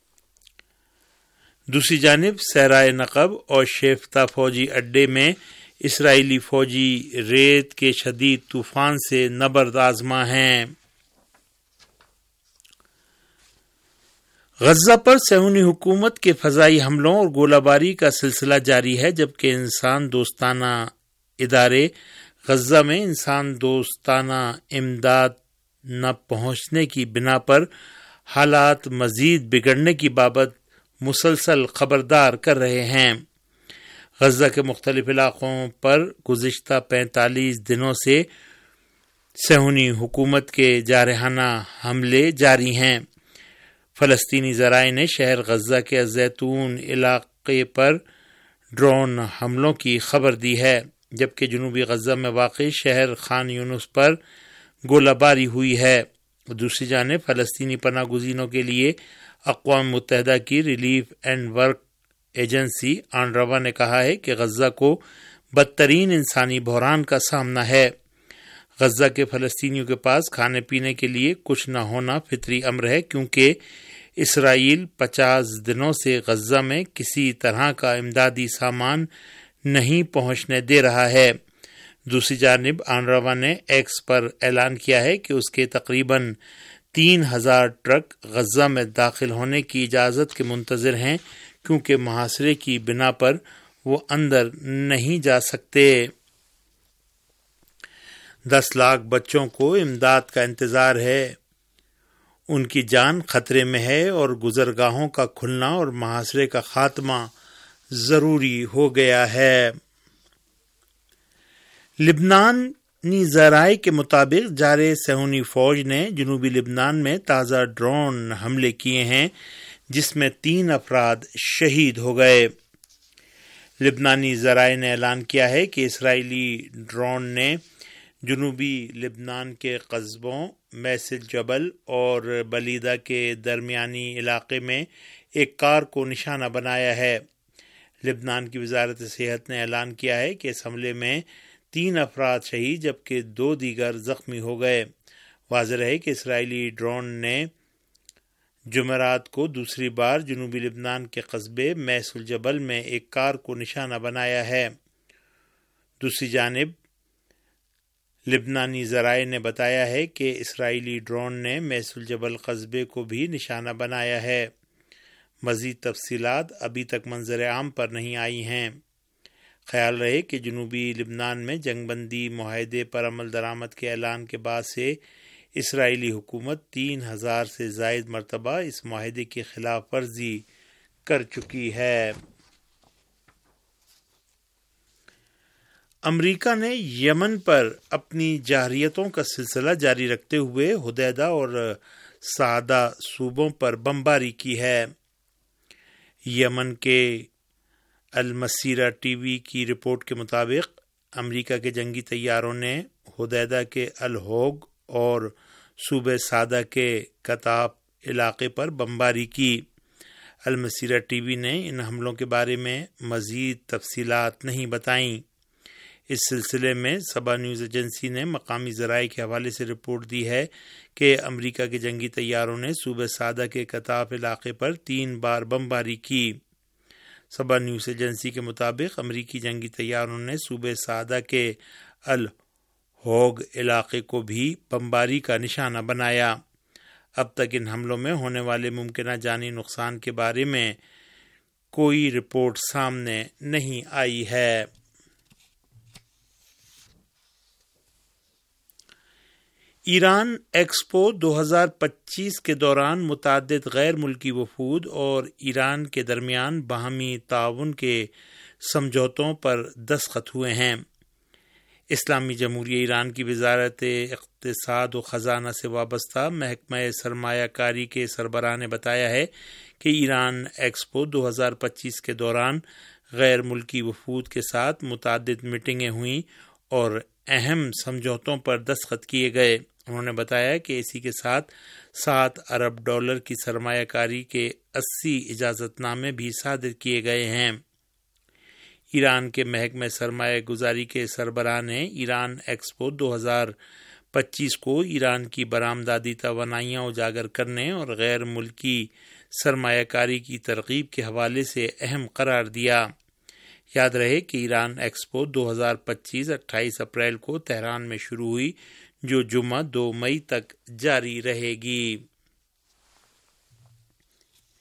S3: دوسری جانب صحرائے نقب اور شیفتہ فوجی اڈے میں اسرائیلی فوجی ریت کے شدید طوفان سے نبرد آزما ہیں۔ غزہ پر صہیونی حکومت کے فضائی حملوں اور گولہ باری کا سلسلہ جاری ہے، جبکہ انسان دوستانہ ادارے غزہ میں انسان دوستانہ امداد نہ پہنچنے کی بنا پر حالات مزید بگڑنے کی بابت مسلسل خبردار کر رہے ہیں۔ غزہ کے مختلف علاقوں پر گزشتہ 45 دنوں سے صہیونی حکومت کے جارحانہ حملے جاری ہیں۔ فلسطینی ذرائع نے شہر غزہ کے الزیتون علاقے پر ڈرون حملوں کی خبر دی ہے، جبکہ جنوبی غزہ میں واقع شہر خان یونس پر گولہ باری ہوئی ہے۔ دوسری جانب فلسطینی پناہ گزینوں کے لیے اقوام متحدہ کی ریلیف اینڈ ورک ایجنسی آنروا نے کہا ہے کہ غزہ کو بدترین انسانی بحران کا سامنا ہے۔ غزہ کے فلسطینیوں کے پاس کھانے پینے کے لیے کچھ نہ ہونا فطری امر ہے، کیونکہ اسرائیل 50 دنوں سے غزہ میں کسی طرح کا امدادی سامان نہیں پہنچنے دے رہا ہے۔ دوسری جانب آنروا نے ایکس پر اعلان کیا ہے کہ اس کے تقریباً 3000 ٹرک غزہ میں داخل ہونے کی اجازت کے منتظر ہیں، کیونکہ محاصرے کی بنا پر وہ اندر نہیں جا سکتے۔ 10 لاکھ بچوں کو امداد کا انتظار ہے، ان کی جان خطرے میں ہے اور گزرگاہوں کا کھلنا اور محاصرے کا خاتمہ ضروری ہو گیا ہے۔ لبنانی ذرائع کے مطابق جارح صہیونی فوج نے جنوبی لبنان میں تازہ ڈرون حملے کیے ہیں، جس میں 3 افراد شہید ہو گئے۔ لبنانی ذرائع نے اعلان کیا ہے کہ اسرائیلی ڈرون نے جنوبی لبنان کے قصبوں میس الجبل اور بلیدہ کے درمیانی علاقے میں ایک کار کو نشانہ بنایا ہے۔ لبنان کی وزارت صحت نے اعلان کیا ہے کہ اس حملے میں 3 افراد شہید جبکہ 2 دیگر زخمی ہو گئے۔ واضح رہے کہ اسرائیلی ڈرون نے جمعرات کو دوسری بار جنوبی لبنان کے قصبے میس الجبل میں ایک کار کو نشانہ بنایا ہے۔ دوسری جانب لبنانی ذرائع نے بتایا ہے کہ اسرائیلی ڈرون نے میس الجبل قصبے کو بھی نشانہ بنایا ہے۔ مزید تفصیلات ابھی تک منظر عام پر نہیں آئی ہیں۔ خیال رہے کہ جنوبی لبنان میں جنگ بندی معاہدے پر عمل درآمد کے اعلان کے بعد سے اسرائیلی حکومت 3000 سے زائد مرتبہ اس معاہدے کی خلاف ورزی کر چکی ہے۔ امریکہ نے یمن پر اپنی جارحیتوں کا سلسلہ جاری رکھتے ہوئے حدیدہ اور سعدہ صوبوں پر بمباری کی ہے۔ یمن کے المسیرہ ٹی وی کی رپورٹ کے مطابق امریکہ کے جنگی طیاروں نے حدیدہ کے الہوگ اور صوبہ سعدہ کے کتاب علاقے پر بمباری کی۔ المسیرہ ٹی وی نے ان حملوں کے بارے میں مزید تفصیلات نہیں بتائیں۔ اس سلسلے میں سبا نیوز ایجنسی نے مقامی ذرائع کے حوالے سے رپورٹ دی ہے کہ امریکہ کے جنگی طیاروں نے صوبہ سعدہ کے کتاب علاقے پر 3 بار بمباری کی۔ سبا نیوز ایجنسی کے مطابق امریکی جنگی طیاروں نے صوبہ سعدہ کے الہوگ علاقے کو بھی بمباری کا نشانہ بنایا۔ اب تک ان حملوں میں ہونے والے ممکنہ جانی نقصان کے بارے میں کوئی رپورٹ سامنے نہیں آئی ہے۔ ایران ایکسپو 2025 کے دوران متعدد غیر ملکی وفود اور ایران کے درمیان باہمی تعاون کے سمجھوتوں پر دستخط ہوئے ہیں۔ اسلامی جمہوریہ ایران کی وزارت اقتصاد و خزانہ سے وابستہ محکمہ سرمایہ کاری کے سربراہ نے بتایا ہے کہ ایران ایکسپو 2025 کے دوران غیر ملکی وفود کے ساتھ متعدد میٹنگیں ہوئیں اور اہم سمجھوتوں پر دستخط کیے گئے۔ انہوں نے بتایا کہ اسی کے ساتھ $7 ارب کی سرمایہ کاری کے 80 اجازت نامے بھی صادر کیے گئے ہیں۔ ایران کے محکمہ سرمایہ گزاری کے سربراہ نے ایران ایکسپو 2025 کو ایران کی برآمداتی توانائیاں اجاگر کرنے اور غیر ملکی سرمایہ کاری کی ترغیب کے حوالے سے اہم قرار دیا۔ یاد رہے کہ ایران ایکسپو 2025 28 اپریل کو تہران میں شروع ہوئی، جو جمعہ 2 مئی تک جاری رہے گی۔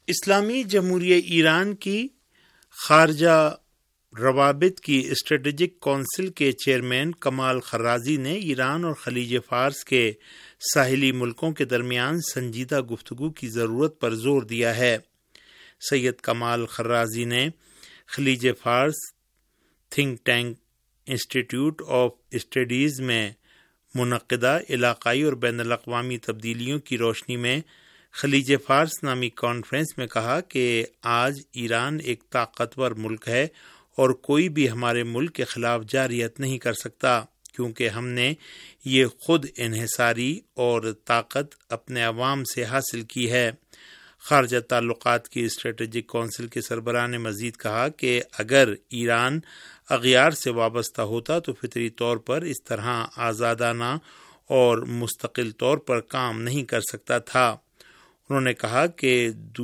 S3: اسلامی جمہوریہ ایران کی خارجہ روابط کی اسٹریٹجک کونسل کے چیئرمین کمال خرازی نے ایران اور خلیج فارس کے ساحلی ملکوں کے درمیان سنجیدہ گفتگو کی ضرورت پر زور دیا ہے۔ سید کمال خرازی نے خلیج فارس think tank institute of studies میں منعقدہ علاقائی اور بین الاقوامی تبدیلیوں کی روشنی میں خلیج فارس نامی کانفرنس میں کہا کہ آج ایران ایک طاقتور ملک ہے اور کوئی بھی ہمارے ملک کے خلاف جارحیت نہیں کر سکتا، کیونکہ ہم نے یہ خود انحصاری اور طاقت اپنے عوام سے حاصل کی ہے۔ خارجہ تعلقات کی اسٹریٹجک کونسل کے سربراہ نے مزید کہا کہ اگر ایران اغیار سے وابستہ ہوتا تو فطری طور پر اس طرح آزادانہ اور مستقل طور پر کام نہیں کر سکتا تھا۔ انہوں نے کہا کہ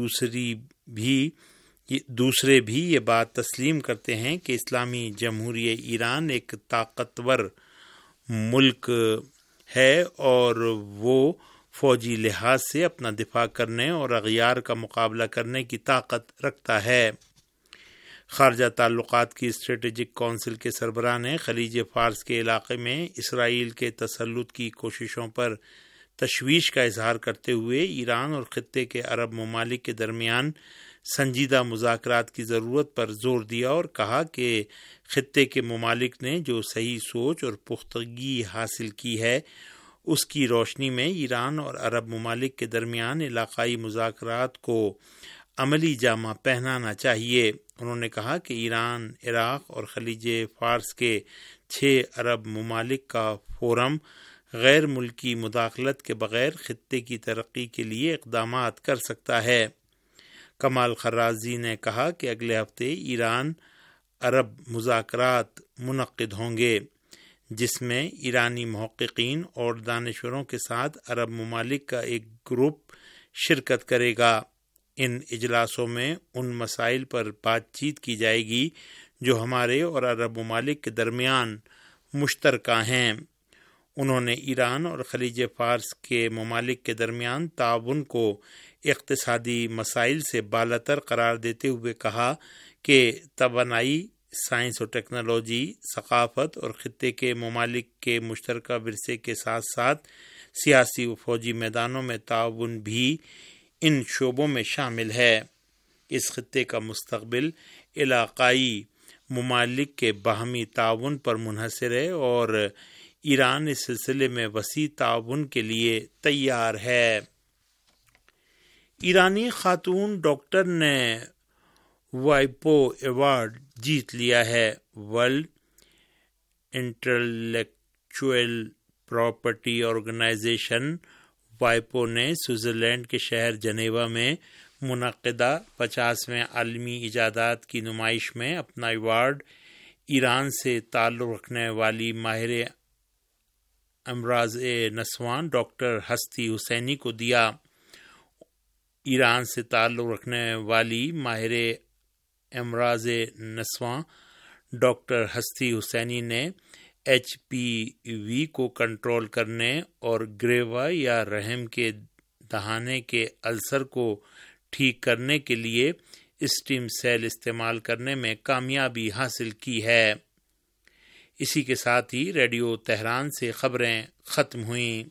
S3: دوسرے بھی یہ بات تسلیم کرتے ہیں کہ اسلامی جمہوریہ ایران ایک طاقتور ملک ہے اور وہ فوجی لحاظ سے اپنا دفاع کرنے اور اغیار کا مقابلہ کرنے کی طاقت رکھتا ہے۔ خارجہ تعلقات کی اسٹریٹجک کونسل کے سربراہ نے خلیج فارس کے علاقے میں اسرائیل کے تسلط کی کوششوں پر تشویش کا اظہار کرتے ہوئے ایران اور خطے کے عرب ممالک کے درمیان سنجیدہ مذاکرات کی ضرورت پر زور دیا اور کہا کہ خطے کے ممالک نے جو صحیح سوچ اور پختگی حاصل کی ہے اس کی روشنی میں ایران اور عرب ممالک کے درمیان علاقائی مذاکرات کو عملی جامہ پہنانا چاہیے۔ انہوں نے کہا کہ ایران، عراق اور خلیج فارس کے 6 عرب ممالک کا فورم غیر ملکی مداخلت کے بغیر خطے کی ترقی کے لیے اقدامات کر سکتا ہے۔ کمال خرازی نے کہا کہ اگلے ہفتے ایران عرب مذاکرات منعقد ہوں گے جس میں ایرانی محققین اور دانشوروں کے ساتھ عرب ممالک کا ایک گروپ شرکت کرے گا۔ ان اجلاسوں میں ان مسائل پر بات چیت کی جائے گی جو ہمارے اور عرب ممالک کے درمیان مشترکہ ہیں۔ انہوں نے ایران اور خلیج فارس کے ممالک کے درمیان تعاون کو اقتصادی مسائل سے بالاتر قرار دیتے ہوئے کہا کہ توانائی، سائنس اور ٹیکنالوجی، ثقافت اور خطے کے ممالک کے مشترکہ ورثے کے ساتھ ساتھ سیاسی و فوجی میدانوں میں تعاون بھی ان شعبوں میں شامل ہے۔ اس خطے کا مستقبل علاقائی ممالک کے باہمی تعاون پر منحصر ہے اور ایران اس سلسلے میں وسیع تعاون کے لیے تیار ہے۔ ایرانی خاتون ڈاکٹر نے وائپو ایوارڈ جیت لیا ہے۔ ورلڈ انٹلیکچوئل پراپرٹی آرگنائزیشن وائپو نے سوئٹزرلینڈ کے شہر جنیوا میں منعقدہ 50ویں عالمی ایجادات کی نمائش میں اپنا ایوارڈ ایران سے تعلق رکھنے والی ماہر امراض نسواں ڈاکٹر ہستی حسینی کو دیا۔ ایران سے تعلق رکھنے والی ماہر امراض نسواں ڈاکٹر ہستی حسینی نے HPV کو کنٹرول کرنے اور گریوا یا رحم کے دہانے کے السر کو ٹھیک کرنے کے لیے اسٹیم سیل استعمال کرنے میں کامیابی حاصل کی ہے۔ اسی کے ساتھ ہی ریڈیو تہران سے خبریں ختم ہوئیں۔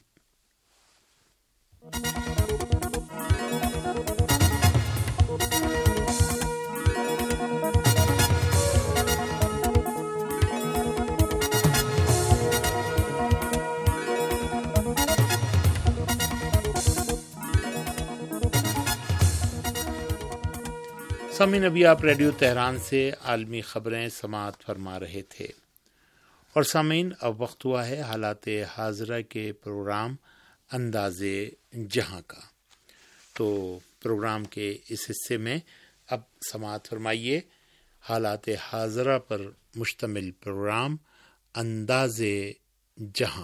S3: سامعین، ابھی آپ ریڈیو تہران سے عالمی خبریں سماعت فرما رہے تھے، اور سامعین اب وقت ہوا ہے حالات حاضرہ کے پروگرام انداز جہاں کا۔ تو پروگرام کے اس حصے میں اب سماعت فرمائیے حالات حاضرہ پر مشتمل پروگرام انداز جہاں۔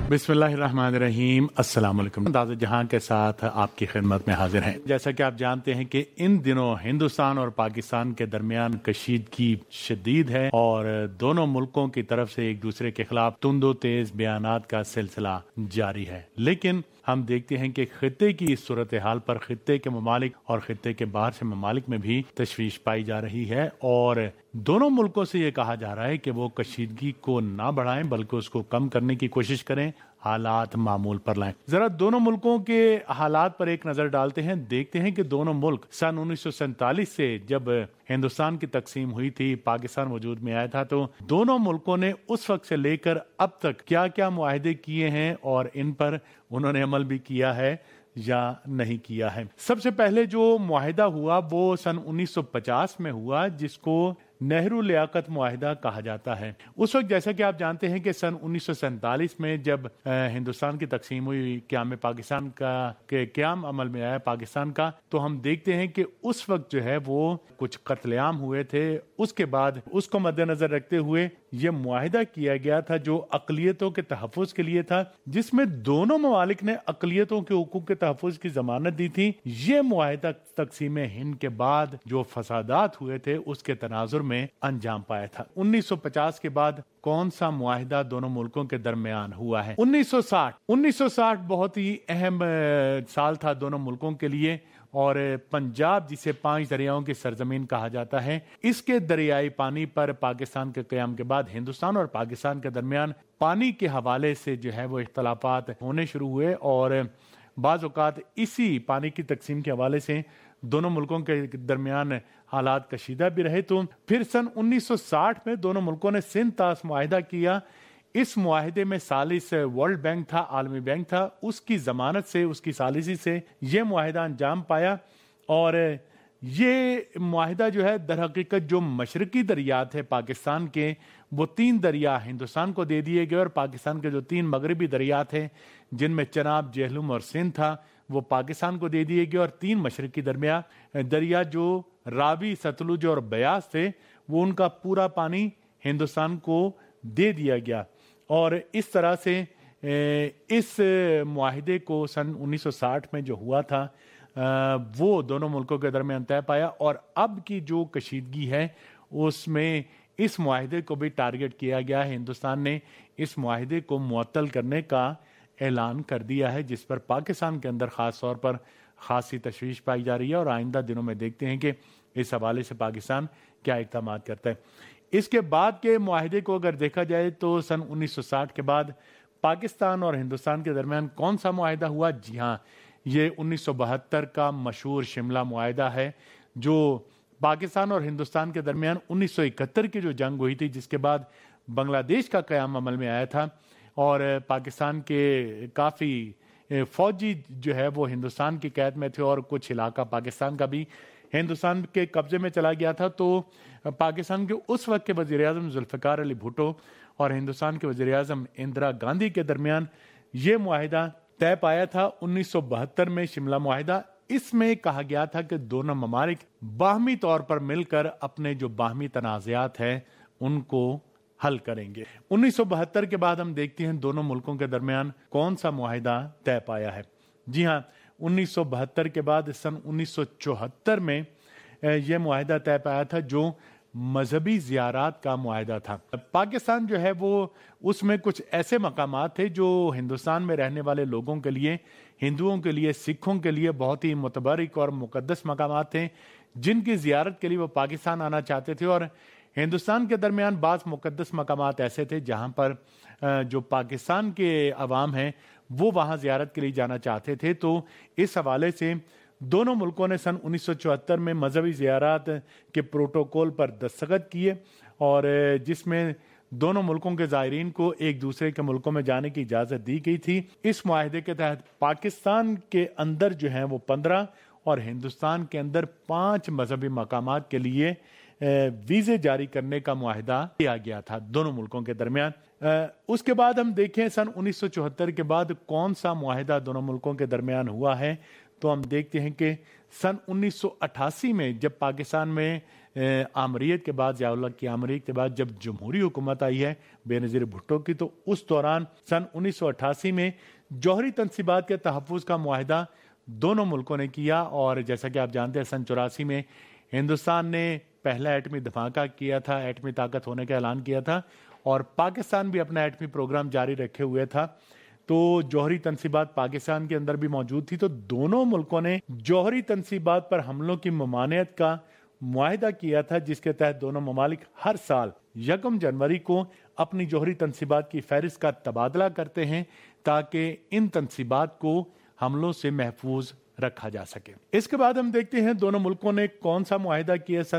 S7: بسم اللہ الرحمن الرحیم، السلام علیکم۔ انداز جہاں کے ساتھ آپ کی خدمت میں حاضر ہیں۔ جیسا کہ آپ جانتے ہیں کہ ان دنوں ہندوستان اور پاکستان کے درمیان کشیدگی شدید ہے اور دونوں ملکوں کی طرف سے ایک دوسرے کے خلاف تند و تیز بیانات کا سلسلہ جاری ہے، لیکن ہم دیکھتے ہیں کہ خطے کی اس صورتحال پر خطے کے ممالک اور خطے کے باہر سے ممالک میں بھی تشویش پائی جا رہی ہے اور دونوں ملکوں سے یہ کہا جا رہا ہے کہ وہ کشیدگی کو نہ بڑھائیں بلکہ اس کو کم کرنے کی کوشش کریں، حالات معمول پر لائیں۔ ذرا دونوں ملکوں کے حالات پر ایک نظر ڈالتے ہیں، دیکھتے ہیں کہ دونوں ملک سن 1947 سے جب ہندوستان کی تقسیم ہوئی تھی، پاکستان وجود میں آیا تھا، تو دونوں ملکوں نے اس وقت سے لے کر اب تک کیا کیا معاہدے کیے ہیں اور ان پر انہوں نے عمل بھی کیا ہے یا نہیں کیا ہے۔ سب سے پہلے جو معاہدہ ہوا وہ سن 1950 میں ہوا، جس کو نہرو لیاقت معاہدہ کہا جاتا ہے۔ اس وقت جیسا کہ آپ جانتے ہیں کہ سن 1947 میں جب ہندوستان کی تقسیم ہوئی، قیام پاکستان کا قیام عمل میں آیا پاکستان کا، تو ہم دیکھتے ہیں کہ اس وقت جو ہے وہ کچھ قتل عام ہوئے تھے۔ اس کے بعد اس کو مد نظر رکھتے ہوئے یہ معاہدہ کیا گیا تھا جو اقلیتوں کے تحفظ کے لیے تھا، جس میں دونوں ممالک نے اقلیتوں کے حقوق کے تحفظ کی ضمانت دی تھی۔ یہ معاہدہ تقسیم ہند کے بعد جو فسادات ہوئے تھے اس کے تناظر میں انجام پایا تھا۔ 1950 کے بعد کون سا معاہدہ دونوں ملکوں کے درمیان ہوا ہے؟ 1960 بہت ہی اہم سال تھا دونوں ملکوں کے لیے، اور پنجاب جسے 5 دریاؤں کی سرزمین کہا جاتا ہے، اس کے دریائی پانی پر پاکستان کے قیام کے بعد ہندوستان اور پاکستان کے درمیان پانی کے حوالے سے جو ہے وہ اختلافات ہونے شروع ہوئے، اور بعض اوقات اسی پانی کی تقسیم کے حوالے سے دونوں ملکوں کے درمیان حالات کشیدہ بھی رہے۔ تو پھر سن 1960 میں دونوں ملکوں نے سندھ طاس معاہدہ کیا۔ اس معاہدے میں ثالث ورلڈ بینک تھا، عالمی بینک تھا، اس کی ضمانت سے، اس کی ثالثی سے یہ معاہدہ انجام پایا، اور یہ معاہدہ جو ہے در حقیقت جو مشرقی دریات ہے پاکستان کے، وہ 3 دریا ہندوستان کو دے دیے گئے، اور پاکستان کے جو 3 مغربی دریات ہیں جن میں چناب، جہلم اور سندھ تھا، وہ پاکستان کو دے دیے گئے، اور 3 مشرقی دریا جو راوی، ستلج اور بیاس تھے، وہ ان کا پورا پانی ہندوستان کو دے دیا گیا۔ اور اس طرح سے اس معاہدے کو سن 1960 میں جو ہوا تھا وہ دونوں ملکوں کے درمیان طے پایا، اور اب کی جو کشیدگی ہے اس میں اس معاہدے کو بھی ٹارگٹ کیا گیا ہے۔ ہندوستان نے اس معاہدے کو معطل کرنے کا اعلان کر دیا ہے، جس پر پاکستان کے اندر خاص طور پر خاصی تشویش پائی جا رہی ہے، اور آئندہ دنوں میں دیکھتے ہیں کہ اس حوالے سے پاکستان کیا اقدامات کرتا ہے۔ اس کے بعد کے معاہدے کو اگر دیکھا جائے تو سن 1960 کے بعد پاکستان اور ہندوستان کے درمیان کون سا معاہدہ ہوا؟ جی ہاں، یہ 1972 کا مشہور شملہ معاہدہ ہے، جو پاکستان اور ہندوستان کے درمیان 1971 کی جو جنگ ہوئی تھی، جس کے بعد بنگلہ دیش کا قیام عمل میں آیا تھا، اور پاکستان کے کافی فوجی جو ہے وہ ہندوستان کی قید میں تھے، اور کچھ علاقہ پاکستان کا بھی ہندوستان کے قبضے میں چلا گیا تھا۔ تو پاکستان کے اس وقت کے وزیر اعظم ذوالفقار علی بھٹو اور ہندوستان کے وزیر اعظم اندرا گاندھی کے درمیان یہ معاہدہ طے پایا تھا 1972 میں، شملہ معاہدہ۔ اس میں کہا گیا تھا کہ دونوں ممالک باہمی طور پر مل کر اپنے جو باہمی تنازعات ہیں ان کو حل کریں گے۔ 1972 کے بعد ہم دیکھتے ہیں دونوں ملکوں کے درمیان کون سا معاہدہ طے پایا ہے۔ جی ہاں، 1972 کے بعد سن 1974 میں یہ معاہدہ طے پایا تھا جو مذہبی زیارات کا معاہدہ تھا۔ پاکستان جو ہے وہ اس میں کچھ ایسے مقامات تھے جو ہندوستان میں رہنے والے لوگوں کے لیے، ہندوؤں کے لیے، سکھوں کے لیے بہت ہی متبرک اور مقدس مقامات تھے، جن کی زیارت کے لیے وہ پاکستان آنا چاہتے تھے، اور ہندوستان کے درمیان بعض مقدس مقامات ایسے تھے جہاں پر جو پاکستان کے عوام ہیں وہ وہاں زیارت کے لیے جانا چاہتے تھے۔ تو اس حوالے سے دونوں ملکوں نے سن 1974 میں مذہبی زیارات کے پروٹوکول پر دستخط کیے، اور جس میں دونوں ملکوں کے زائرین کو ایک دوسرے کے ملکوں میں جانے کی اجازت دی گئی تھی۔ اس معاہدے کے تحت پاکستان کے اندر جو ہیں وہ 15 اور ہندوستان کے اندر 5 مذہبی مقامات کے لیے ویزے جاری کرنے کا معاہدہ کیا گیا تھا دونوں ملکوں کے درمیان۔ اس کے بعد ہم دیکھیں سن 1974 کے بعد کون سا معاہدہ دونوں ملکوں کے درمیان ہوا ہے، تو ہم دیکھتے ہیں کہ سن 1988 میں جب پاکستان میں آمریت کے بعد، ضیاء اللہ کی آمریت کے بعد جب جمہوری حکومت آئی ہے بے نظیر بھٹو کی، تو اس دوران سن 1988 میں جوہری تنصیبات کے تحفظ کا معاہدہ دونوں ملکوں نے کیا. اور جیسا کہ آپ جانتے ہیں سن 84 میں ہندوستان نے پہلا ایٹمی دھماکہ کیا تھا، ایٹمی طاقت ہونے کا اعلان کیا تھا، اور پاکستان بھی اپنا ایٹمی پروگرام جاری رکھے ہوئے تھا. تو جوہری تنصیبات پاکستان کے اندر بھی موجود تھی. تو دونوں ملکوں نے جوہری تنصیبات پر حملوں کی ممانعت کا معاہدہ کیا تھا، جس کے تحت دونوں ممالک ہر سال 1 جنوری کو اپنی جوہری تنصیبات کی فہرست کا تبادلہ کرتے ہیں تاکہ ان تنصیبات کو حملوں سے محفوظ رکھا جا سکے. اس کے بعد ہم دیکھتے ہیں دونوں ملکوں نے کون سا معاہدہ کیا سن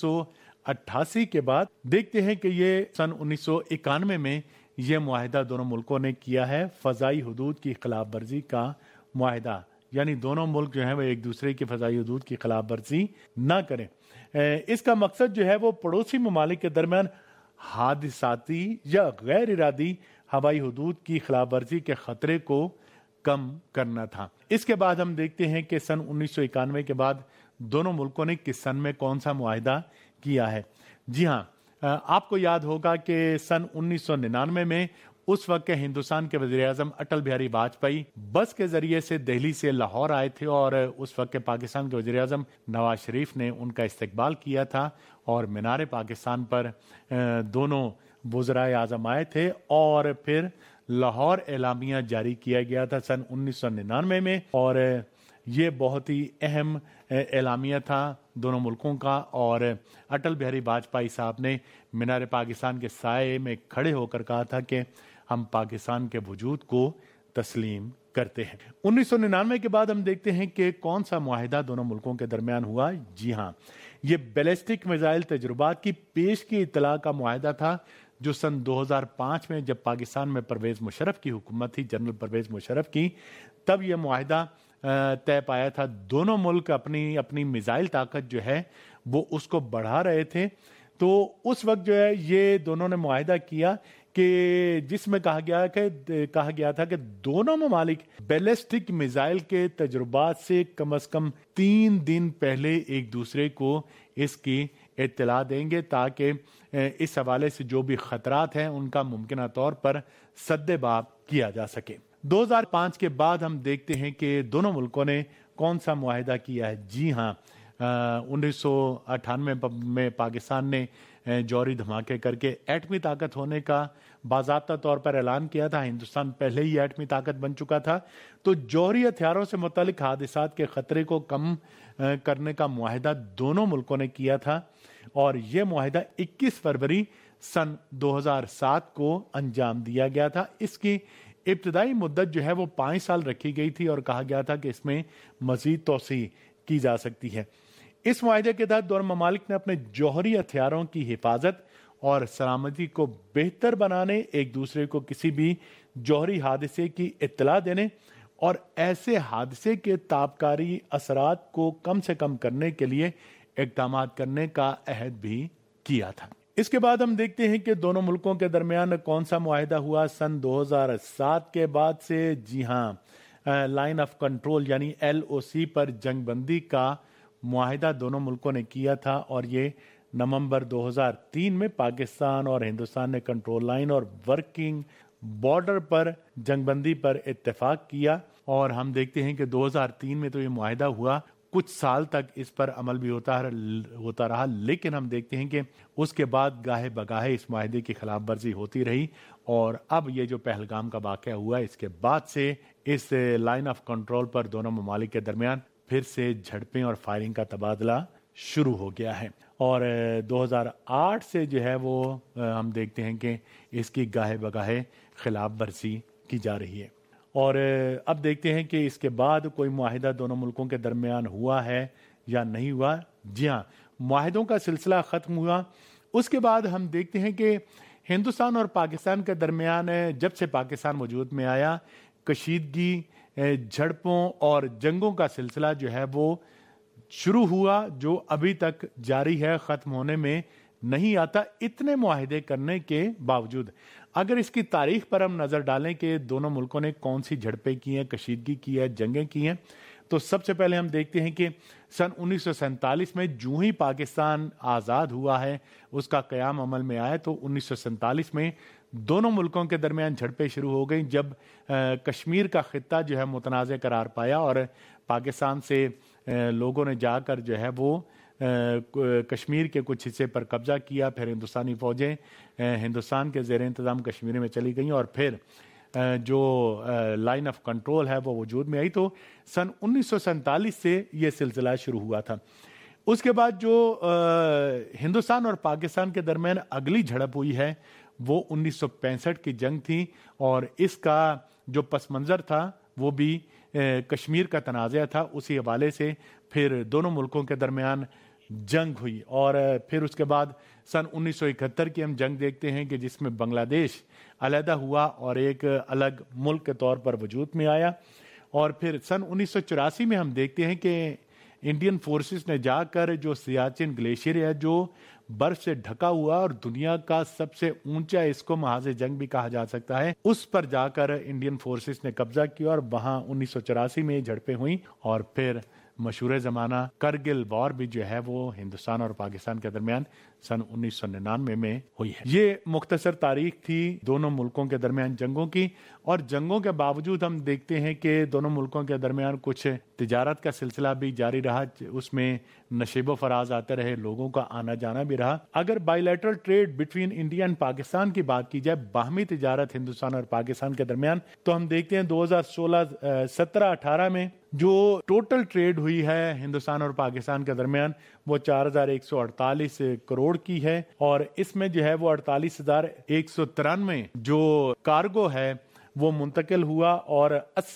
S7: 1988 کے بعد. دیکھتے ہیں کہ یہ سن 1991 میں یہ معاہدہ دونوں ملکوں نے کیا ہے، فضائی حدود کی خلاف ورزی کا معاہدہ. یعنی دونوں ملک جو ہیں وہ ایک دوسرے کی فضائی حدود کی خلاف ورزی نہ کریں. اس کا مقصد جو ہے وہ پڑوسی ممالک کے درمیان حادثاتی یا غیر ارادی ہوائی حدود کی خلاف ورزی کے خطرے کو کم کرنا تھا. اس کے بعد ہم دیکھتے ہیں کہ سن 1991 کے بعد دونوں ملکوں نے کس سن میں کون سا معاہدہ کیا ہے. جی ہاں، آپ کو یاد ہوگا کہ سن 1999 میں اس وقت کے ہندوستان کے وزیر اعظم اٹل بہاری واجپئی بس کے ذریعے سے دہلی سے لاہور آئے تھے، اور اس وقت کے پاکستان کے وزیر اعظم نواز شریف نے ان کا استقبال کیا تھا، اور مینار پاکستان پر دونوں وزرائے اعظم آئے تھے، اور پھر لاہور اعلامیہ جاری کیا گیا تھا سن 1999 میں. اور یہ بہت ہی اہم اعلامیہ تھا دونوں ملکوں کا، اور اٹل بہاری واجپئی صاحب نے مینار پاکستان کے سائے میں کھڑے ہو کر کہا تھا کہ ہم پاکستان کے وجود کو تسلیم کرتے ہیں. 1999 کے بعد ہم دیکھتے ہیں کہ کون سا معاہدہ دونوں ملکوں کے درمیان ہوا. جی ہاں، یہ بیلسٹک میزائل تجربات کی پیش کی اطلاع کا معاہدہ تھا، جو سن 2005 میں جب پاکستان میں پرویز مشرف کی حکومت تھی، جنرل پرویز مشرف کی، تب یہ معاہدہ طے پایا تھا. دونوں ملک اپنی اپنی میزائل طاقت جو ہے وہ اس کو بڑھا رہے تھے. تو اس وقت جو ہے یہ دونوں نے معاہدہ کیا کہ جس میں کہا گیا تھا کہ دونوں ممالک بیلسٹک میزائل کے تجربات سے کم از کم 3 دن پہلے ایک دوسرے کو اس کی اطلاع دیں گے، تاکہ اس حوالے سے جو بھی خطرات ہیں ان کا ممکنہ طور پر سد باب کیا جا سکے. 2005 کے بعد ہم دیکھتے ہیں کہ دونوں ملکوں نے کون سا معاہدہ کیا ہے. جی ہاں، 1998 میں پاکستان نے جوہری دھماکے کر کے ایٹمی طاقت ہونے کا باضابطہ طور پر اعلان کیا تھا. ہندوستان پہلے ہی ایٹمی طاقت بن چکا تھا. تو جوہری ہتھیاروں سے متعلق حادثات کے خطرے کو کم کرنے کا معاہدہ دونوں ملکوں نے کیا تھا، اور یہ معاہدہ 21 فروری سن 2007 کو انجام دیا گیا تھا. اس کی ابتدائی مدت جو ہے وہ 5 سال رکھی گئی تھی، اور کہا گیا تھا کہ اس میں مزید توسیع کی جا سکتی ہے. اس معاہدے کے تحت دونوں ممالک نے اپنے جوہری ہتھیاروں کی حفاظت اور سلامتی کو بہتر بنانے، ایک دوسرے کو کسی بھی جوہری حادثے کی اطلاع دینے اور ایسے حادثے کے تابکاری اثرات کو کم سے کم کرنے کے لیے اقدامات کرنے کا عہد بھی کیا تھا. اس کے بعد ہم دیکھتے ہیں کہ دونوں ملکوں کے درمیان کون سا معاہدہ ہوا سن 2007 کے بعد سے. جی ہاں، لائن آف کنٹرول یعنی LOC پر جنگ بندی کا معاہدہ دونوں ملکوں نے کیا تھا، اور یہ نومبر 2003 میں پاکستان اور ہندوستان نے کنٹرول لائن اور ورکنگ بارڈر پر جنگ بندی پر اتفاق کیا. اور ہم دیکھتے ہیں کہ 2003 میں تو یہ معاہدہ ہوا، کچھ سال تک اس پر عمل بھی ہوتا رہا، لیکن ہم دیکھتے ہیں کہ اس کے بعد گاہے بگاہے اس معاہدے کی خلاف ورزی ہوتی رہی. اور اب یہ جو پہلگام کا واقعہ ہوا، اس کے بعد سے اس لائن آف کنٹرول پر دونوں ممالک کے درمیان پھر سے جھڑپیں اور فائرنگ کا تبادلہ شروع ہو گیا ہے. اور 2008 سے جو ہے وہ ہم دیکھتے ہیں کہ اس کی گاہے بگاہے خلاف ورزی کی جا رہی ہے. اور اب دیکھتے ہیں کہ اس کے بعد کوئی معاہدہ دونوں ملکوں کے درمیان ہوا ہے یا نہیں ہوا. جی ہاں، معاہدوں کا سلسلہ ختم ہوا. اس کے بعد ہم دیکھتے ہیں کہ ہندوستان اور پاکستان کے درمیان جب سے پاکستان وجود میں آیا، کشیدگی، جھڑپوں اور جنگوں کا سلسلہ جو ہے وہ شروع ہوا، جو ابھی تک جاری ہے، ختم ہونے میں نہیں آتا. اتنے معاہدے کرنے کے باوجود اگر اس کی تاریخ پر ہم نظر ڈالیں کہ دونوں ملکوں نے کون سی جھڑپیں کی ہیں، کشیدگی کی ہے، جنگیں کی ہیں، تو سب سے پہلے ہم دیکھتے ہیں کہ سن 1947 میں جو ہی پاکستان آزاد ہوا ہے، اس کا قیام عمل میں آیا، تو 1947 میں دونوں ملکوں کے درمیان جھڑپیں شروع ہو گئیں جب کشمیر کا خطہ جو ہے متنازع قرار پایا اور پاکستان سے لوگوں نے جا کر جو ہے وہ کشمیر کے کچھ حصے پر قبضہ کیا. پھر ہندوستانی فوجیں ہندوستان کے زیر انتظام کشمیر میں چلی گئیں اور پھر جو لائن آف کنٹرول ہے وہ وجود میں آئی. تو سن 1947 سے یہ سلسلہ شروع ہوا تھا. اس کے بعد جو ہندوستان اور پاکستان کے درمیان اگلی جھڑپ ہوئی ہے وہ 1965 کی جنگ تھی، اور اس کا جو پس منظر تھا وہ بھی کشمیر کا تنازع تھا. اسی حوالے سے پھر دونوں ملکوں کے درمیان جنگ ہوئی، اور پھر اس کے بعد سن 1971 کی ہم جنگ دیکھتے ہیں کہ جس میں بنگلہ دیش علیحدہ ہوا اور ایک الگ ملک کے طور پر وجود میں آیا. اور پھر سن 1984 میں ہم دیکھتے ہیں کہ انڈین فورسز نے جا کر جو سیاچن گلیشیئر ہے جو برف سے ڈھکا ہوا اور دنیا کا سب سے اونچا، اس کو محاذ جنگ بھی کہا جا سکتا ہے، اس پر جا کر انڈین فورسز نے قبضہ کیا اور وہاں 1984 میں جھڑپیں ہوئیں. اور پھر مشہور زمانہ کرگل وار بھی جو ہے وہ ہندوستان اور پاکستان کے درمیان سن 1999 میں ہوئی ہے. یہ مختصر تاریخ تھی دونوں ملکوں کے درمیان جنگوں کی، اور جنگوں کے باوجود ہم دیکھتے ہیں کہ دونوں ملکوں کے درمیان کچھ تجارت کا سلسلہ بھی جاری رہا، اس میں نشیب و فراز آتے رہے، لوگوں کا آنا جانا بھی رہا. اگر bilateral trade between India and Pakistan کی بات کی جائے، باہمی تجارت ہندوستان اور پاکستان کے درمیان، تو ہم دیکھتے ہیں 2016-17-18 میں جو ٹوٹل ٹریڈ ہوئی ہے ہندوستان اور پاکستان کے درمیان وہ 4148 کروڑ کی ہے، اور اس میں جو ہے وہ 48,193 جو کارگو ہے وہ منتقل ہوا، اور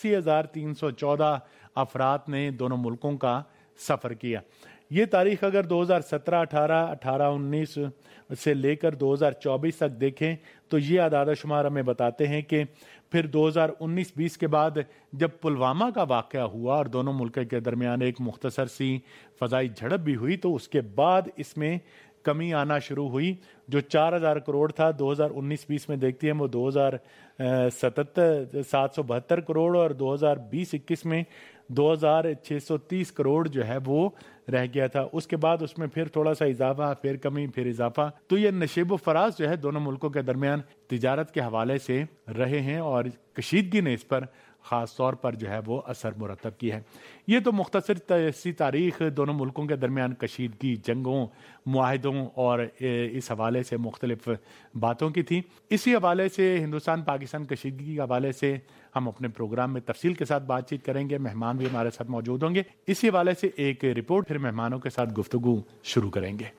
S7: 80,314 افراد نے دونوں ملکوں کا سفر کیا. یہ تاریخ اگر 2017-18, 18-19 سے لے کر 2024 تک دیکھیں تو یہ اعداد و شمار ہمیں بتاتے ہیں کہ پھر 2019-20 کے بعد جب پلوامہ کا واقعہ ہوا اور دونوں ملکوں کے درمیان ایک مختصر سی فضائی جھڑپ بھی ہوئی، تو اس کے بعد اس میں کمی آنا شروع ہوئی. جو 4,000 کروڑ تھا 2019-20 میں دیکھتے ہیں وہ 2,772 کروڑ، اور 2020-21 میں 2,630 کروڑ جو ہے وہ رہ گیا تھا. اس کے بعد اس میں پھر تھوڑا سا اضافہ، پھر کمی، پھر اضافہ. تو یہ نشیب و فراز جو ہے دونوں ملکوں کے درمیان تجارت کے حوالے سے رہے ہیں، اور کشیدگی نے اس پر خاص طور پر جو ہے وہ اثر مرتب کی ہے. یہ تو مختصر سی تاریخ دونوں ملکوں کے درمیان کشیدگی، جنگوں، معاہدوں اور اس حوالے سے مختلف باتوں کی تھی. اسی حوالے سے ہندوستان پاکستان کشیدگی کے حوالے سے ہم اپنے پروگرام میں تفصیل کے ساتھ بات چیت کریں گے. مہمان بھی ہمارے ساتھ موجود ہوں گے. اسی حوالے سے ایک رپورٹ، پھر مہمانوں کے ساتھ گفتگو شروع کریں گے.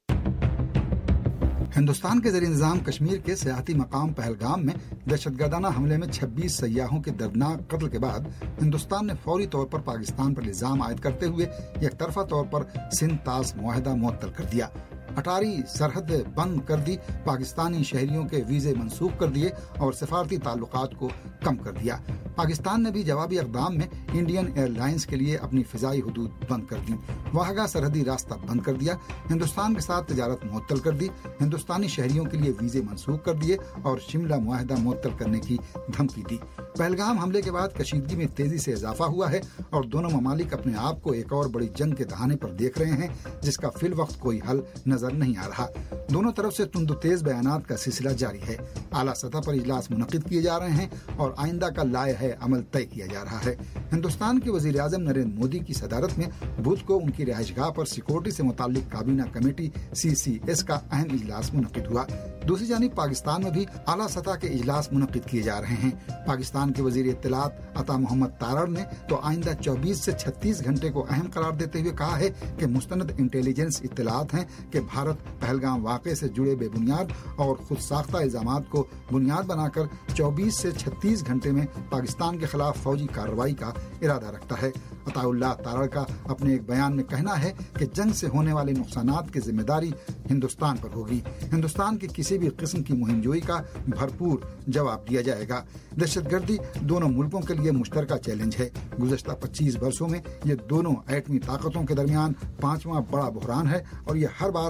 S8: ہندوستان کے زیر انتظام کشمیر کے سیاحتی مقام پہلگام میں دہشت گردانہ حملے میں 26 سیاحوں کے دردناک قتل کے بعد ہندوستان نے فوری طور پر پاکستان پر الزام عائد کرتے ہوئے یک طرفہ طور پر سندھ طاس معاہدہ معطل کر دیا. اٹاری سرحد بند کر دی، پاکستانی شہریوں کے ویزے منسوخ کر دیے اور سفارتی تعلقات کو کم کر دیا. پاکستان نے بھی جوابی اقدام میں انڈین ایئر لائنز کے لیے اپنی فضائی حدود بند کر دی، واہگہ سرحدی راستہ بند کر دیا، ہندوستان کے ساتھ تجارت معطل کر دی، ہندوستانی شہریوں کے لیے ویزے منسوخ کر دیے اور شملہ معاہدہ معطل کرنے کی دھمکی دی. پہلگام حملے کے بعد کشیدگی میں تیزی سے اضافہ ہوا ہے اور دونوں ممالک اپنے آپ کو ایک اور بڑی جنگ کے دہانے پر دیکھ رہے ہیں جس کا فی الوقت کوئی حل نظر نہیں آ رہا. دونوں طرف سے تند و تیز بیانات کا سلسلہ جاری ہے. اعلیٰ سطح پر اجلاس منعقد کیے جا رہے ہیں اور آئندہ کا لائحہ عمل طے کیا جا رہا ہے. ہندوستان کے وزیر اعظم نریندر مودی کی صدارت میں بدھ کو ان کی رہائش گاہ پر سیکورٹی سے متعلق کابینہ کمیٹی CCS کا اہم اجلاس منعقد ہوا. دوسری جانب پاکستان میں بھی اعلیٰ سطح کے اجلاس منعقد کیے جا رہے ہیں. پاکستان کے وزیر اطلاعات عطا محمد تارڑ نے تو آئندہ 24 سے 36 گھنٹے کو اہم قرار دیتے ہوئے کہا ہے کہ مستند انٹیلیجنس اطلاعات ہیں کہ بھارت پہلگام واقعے سے جڑے بے بنیاد اور خود ساختہ الزامات کو بنیاد بنا کر 24 سے 36 گھنٹے میں پاکستان کے خلاف فوجی کارروائی کا ارادہ رکھتا ہے. عطا اللہ تارڑ کا اپنے ایک بیان میں کہنا ہے کہ جنگ سے ہونے والے نقصانات کی ذمہ داری ہندوستان پر ہوگی. ہندوستان کی کسی بھی قسم کی مہم جوئی کا بھرپور جواب دیا جائے گا. دہشت گردی دونوں ملکوں کے لیے مشترکہ چیلنج ہے. گزشتہ 25 برسوں میں یہ دونوں ایٹمی طاقتوں کے درمیان 5واں بڑا بحران ہے اور یہ ہر بار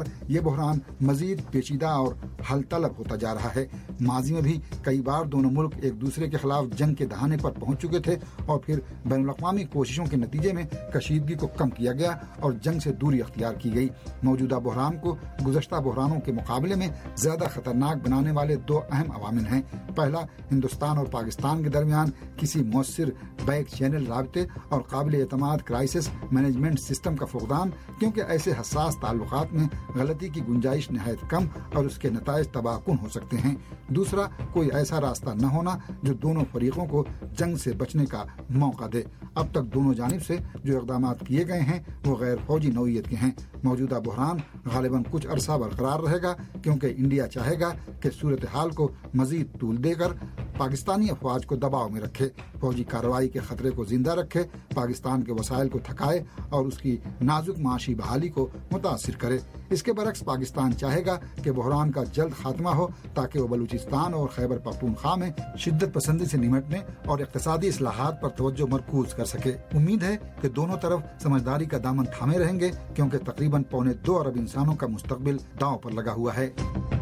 S8: ये बहरान मजीद पेचीदा और हल तलब होता जा रहा है। माजी में भी कई बार दोनों मुल्क एक दूसरे के खिलाफ जंग के दहाने पर पहुंच चुके थे और फिर बैनुल-अक़वामी कोशिशों के नतीजे में कशीदगी को कम किया गया और जंग से दूरी अख्तियार की गई। मौजूदा बहरान को गुज़श्ता बहरानों के मुकाबले में ज्यादा खतरनाक बनाने वाले दो अहम अवामिल हैं। पहला, हिंदुस्तान और पाकिस्तान के दरमियान किसी मौसर बैक चैनल राबते और काबिल एतमाद क्राइसिस मैनेजमेंट सिस्टम का फुक़दान, क्योंकि ऐसे हसास ताल्लुकात में गलती की गुंजाइश नहायत कम और उसके नताइज तबाहकुन हो सकते हैं। दूसरा, कोई ऐसा रास्ता न होना जो दोनों फरीकों को जंग से बचने का मौका दे। अब तक दोनों जानिब से जो इक़दाम किए गए हैं वो गैर फौजी नौइयत के हैं। मौजूदा बहरान गालिबन कुछ अरसा बरकरार रहेगा, क्योंकि इंडिया चाहेगा कि सूरत हाल को मजीद तूल देकर पाकिस्तानी अफवाज को दबाव में रखे, फौजी कार्रवाई के खतरे को जिंदा रखे, पाकिस्तान के वसाइल को थकाए और उसकी नाजुक माशी बहाली को मुतासिर करे। इसके बरक्स पाकिस्तान चाहेगा कि बहरान का जल्द खात्मा हो, ताकि वो बलूचिस्तान और खैबर पख्तूनख्वा में शिद्दत पसंदी से निमटने और इक़्तिसादी इस्लाहात पर तवज्जो मरकूज कर सके। उम्मीद है कि दोनों तरफ समझदारी का दामन थामे रहेंगे, क्योंकि तकरीबन 2.25 अरब इंसानों का मुस्तकबिल दांव पर लगा हुआ है।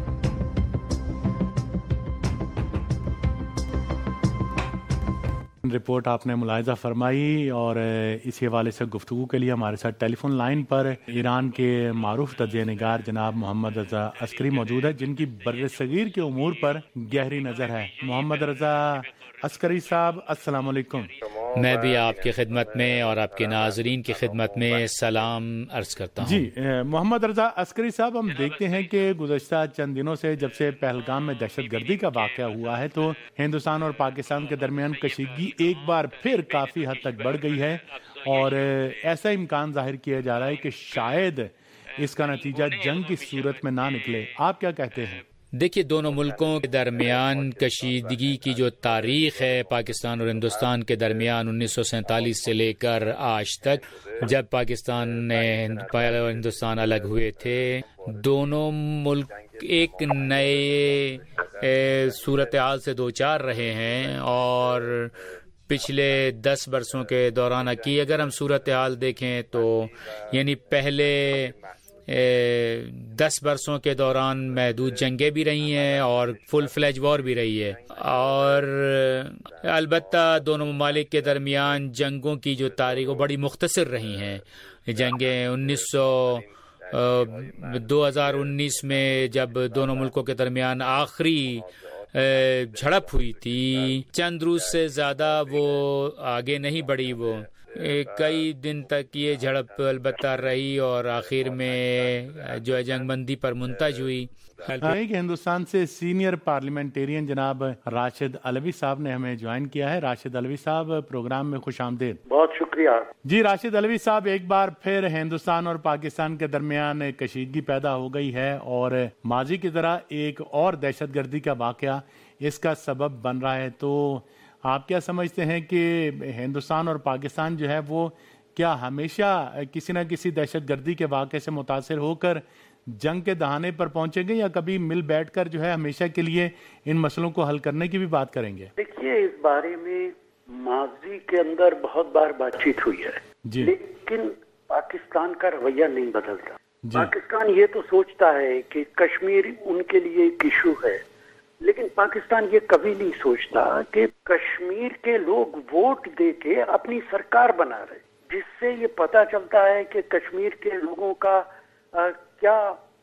S7: रिपोर्ट आपने मुलाहिजा फरमाई और इसी हवाले से गुफ्तगू के लिए हमारे साथ टेलीफोन लाइन पर ईरान के मारूफ तज्ज़िया-ए-निगार जनाब मोहम्मद रज़ा अस्करी मौजूद है, जिनकी बर्र-ए-सगीर के उमूर पर गहरी नज़र है। मोहम्मद रज़ा अस्करी साहब, अस्सलाम वालेकुम।
S9: मैं भी आपकी खिदमत में और आपके नाजरीन की खिदमत में सलाम अर्ज करता हूँ।
S7: जी मोहम्मद रज़ा अस्करी साहब, हम देखते हैं कि गुज़श्ता चंद दिनों से जब से पहलगाम में दहशतगर्दी का वाक़या हुआ है तो हिंदुस्तान और पाकिस्तान के दरमियान कशीदगी एक बार फिर काफ़ी हद तक बढ़ गई है और ऐसा इम्कान जाहिर किया जा रहा है कि शायद इसका नतीजा जंग की सूरत में ना निकले। आप क्या कहते हैं?
S9: देखिए, दोनों मुल्कों के दरमियान कशीदगी की जो तारीख है पाकिस्तान और हिंदुस्तान के दरमियान 1947 से लेकर आज तक, जब पाकिस्तान ने हिंदुस्तान अलग हुए थे, दोनों मुल्क एक नए सूरत हाल से दो चार रहे हैं और पिछले 10 बरसों के दौरान की अगर हम सूरत हाल देखें तो यानी पहले 10 बरसों के दौरान महदूद जंगें भी रही हैं और फुल फ्लैज वॉर भी रही है, और अलबत्ता दोनों ममालिक के दरमियान जंगों की जो तारीख वो बड़ी मुख्तसर रही हैं। जंगें 2019 में जब दोनों मुल्कों के दरमियान आखिरी झड़प हुई थी, चंद रोज से ज्यादा वो आगे नहीं बढ़ी। वो कई दिन तक ये झड़प अलबत्ता रही और आखिर में जो है जंगबंदी पर मुंतज हुई।
S7: कि हिंदुस्तान से सीनियर पार्लियामेंटेरियन जनाब राशिद अलवी साहब ने हमें ज्वाइन किया है। राशिद अलवी साहब, प्रोग्राम में खुश आमदीद।
S10: बहुत शुक्रिया
S7: जी। राशिद अलवी साहब, एक बार फिर हिंदुस्तान और पाकिस्तान के दरमियान कशीदगी पैदा हो गई है और माजी की तरह एक और दहशतगर्दी का वाकया इसका सबब बन रहा है, तो आप क्या समझते हैं कि हिंदुस्तान और पाकिस्तान जो है वो क्या हमेशा किसी न किसी दहशतगर्दी के वाक़े से मुतासिर होकर जंग के दहाने पर पहुंचेंगे या कभी मिल बैठकर जो है हमेशा के लिए इन मसलों को हल करने की भी बात करेंगे?
S10: देखिए, इस बारे में माजी के अंदर बहुत बार बातचीत हुई है जी, लेकिन पाकिस्तान का रवैया नहीं बदलता। पाकिस्तान ये तो सोचता है कि कश्मीर उनके लिए एक इशू है, लेकिन पाकिस्तान ये कभी नहीं सोचता कि कश्मीर के लोग वोट देके अपनी सरकार बना रहे, जिससे ये पता चलता है कि कश्मीर के लोगों का क्या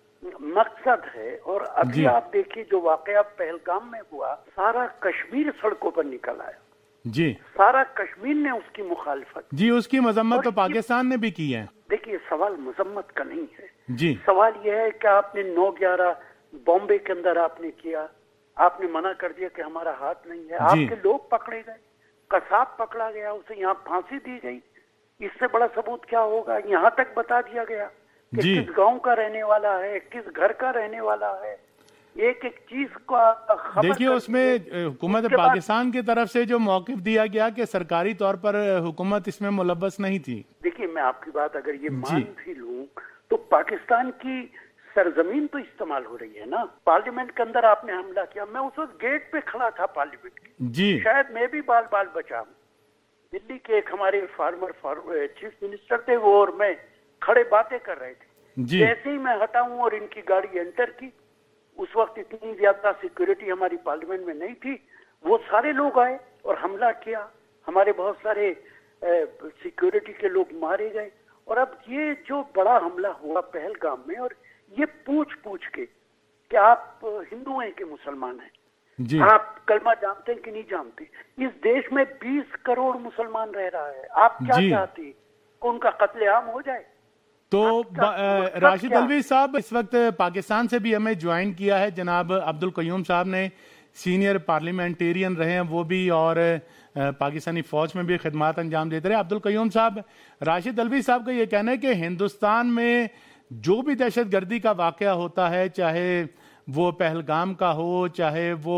S10: मकसद है। और अभी आप देखिए जो वाकया पहलगाम में हुआ, सारा कश्मीर सड़कों पर निकल आया
S7: जी,
S10: सारा कश्मीर ने उसकी मुखालफत
S7: जी, उसकी मजम्मत तो पाकिस्तान ने भी की है।
S10: देखिए, सवाल मजम्मत का नहीं है
S7: जी,
S10: सवाल यह है कि आपने 9/11 बॉम्बे के अंदर आपने किया, आपने मना कर दिया कि हमारा हाथ नहीं है, आपके लोग पकड़े गए, कसाब पकड़ा गया, उसे यहाँ फांसी दी गई। इससे बड़ा सबूत क्या होगा? यहाँ तक बता दिया गया कि किस गांव का रहने वाला है, किस घर का रहने वाला है, एक एक चीज का खबर।
S7: देखिए, उसमें हुकूमत पाकिस्तान की तरफ से जो मौक़िफ़ दिया गया कि सरकारी तौर पर हुकूमत इसमें मुलव्वस नहीं थी।
S10: देखिए, मैं आपकी बात अगर ये मान भी लूं तो पाकिस्तान की सरजमीन तो इस्तेमाल हो रही है ना। पार्लियामेंट के अंदर आपने हमला किया, मैं उस वक्त गेट पे खड़ा था पार्लियामेंट के
S7: जी,
S10: शायद मैं भी बाल बचा हूँ। दिल्ली के एक हमारे फार्मर चीफ मिनिस्टर थे वो और मैं खड़े बातें कर रहे थे, جیسے ہی میں ہٹا ہوں اور ان کی گاڑی انٹر کی، اس وقت اتنی زیادہ سیکورٹی ہماری پارلیمنٹ میں نہیں تھی، وہ سارے لوگ آئے اور حملہ کیا، ہمارے بہت سارے سیکورٹی کے لوگ مارے گئے. اور اب یہ جو بڑا حملہ ہوا پہلگام میں، اور یہ پوچھ کے کہ آپ ہندو ہیں کہ مسلمان ہیں، آپ کلمہ جانتے ہیں کہ نہیں جانتے. اس دیش میں 20 کروڑ مسلمان رہ رہا ہے، آپ کیا چاہتے ہیں کہ ان کا قتل عام ہو جائے؟
S7: تو راشد الوی صاحب اس وقت پاکستان سے بھی ہمیں جوائن کیا ہے جناب عبد القیوم صاحب نے، سینئر پارلیمنٹیرین رہے ہیں وہ بھی، اور پاکستانی فوج میں بھی خدمات انجام دیتے رہے. عبد القیوم صاحب، راشد الوی صاحب کا یہ کہنا ہے کہ ہندوستان میں جو بھی دہشت گردی کا واقعہ ہوتا ہے، چاہے وہ پہلگام کا ہو، چاہے وہ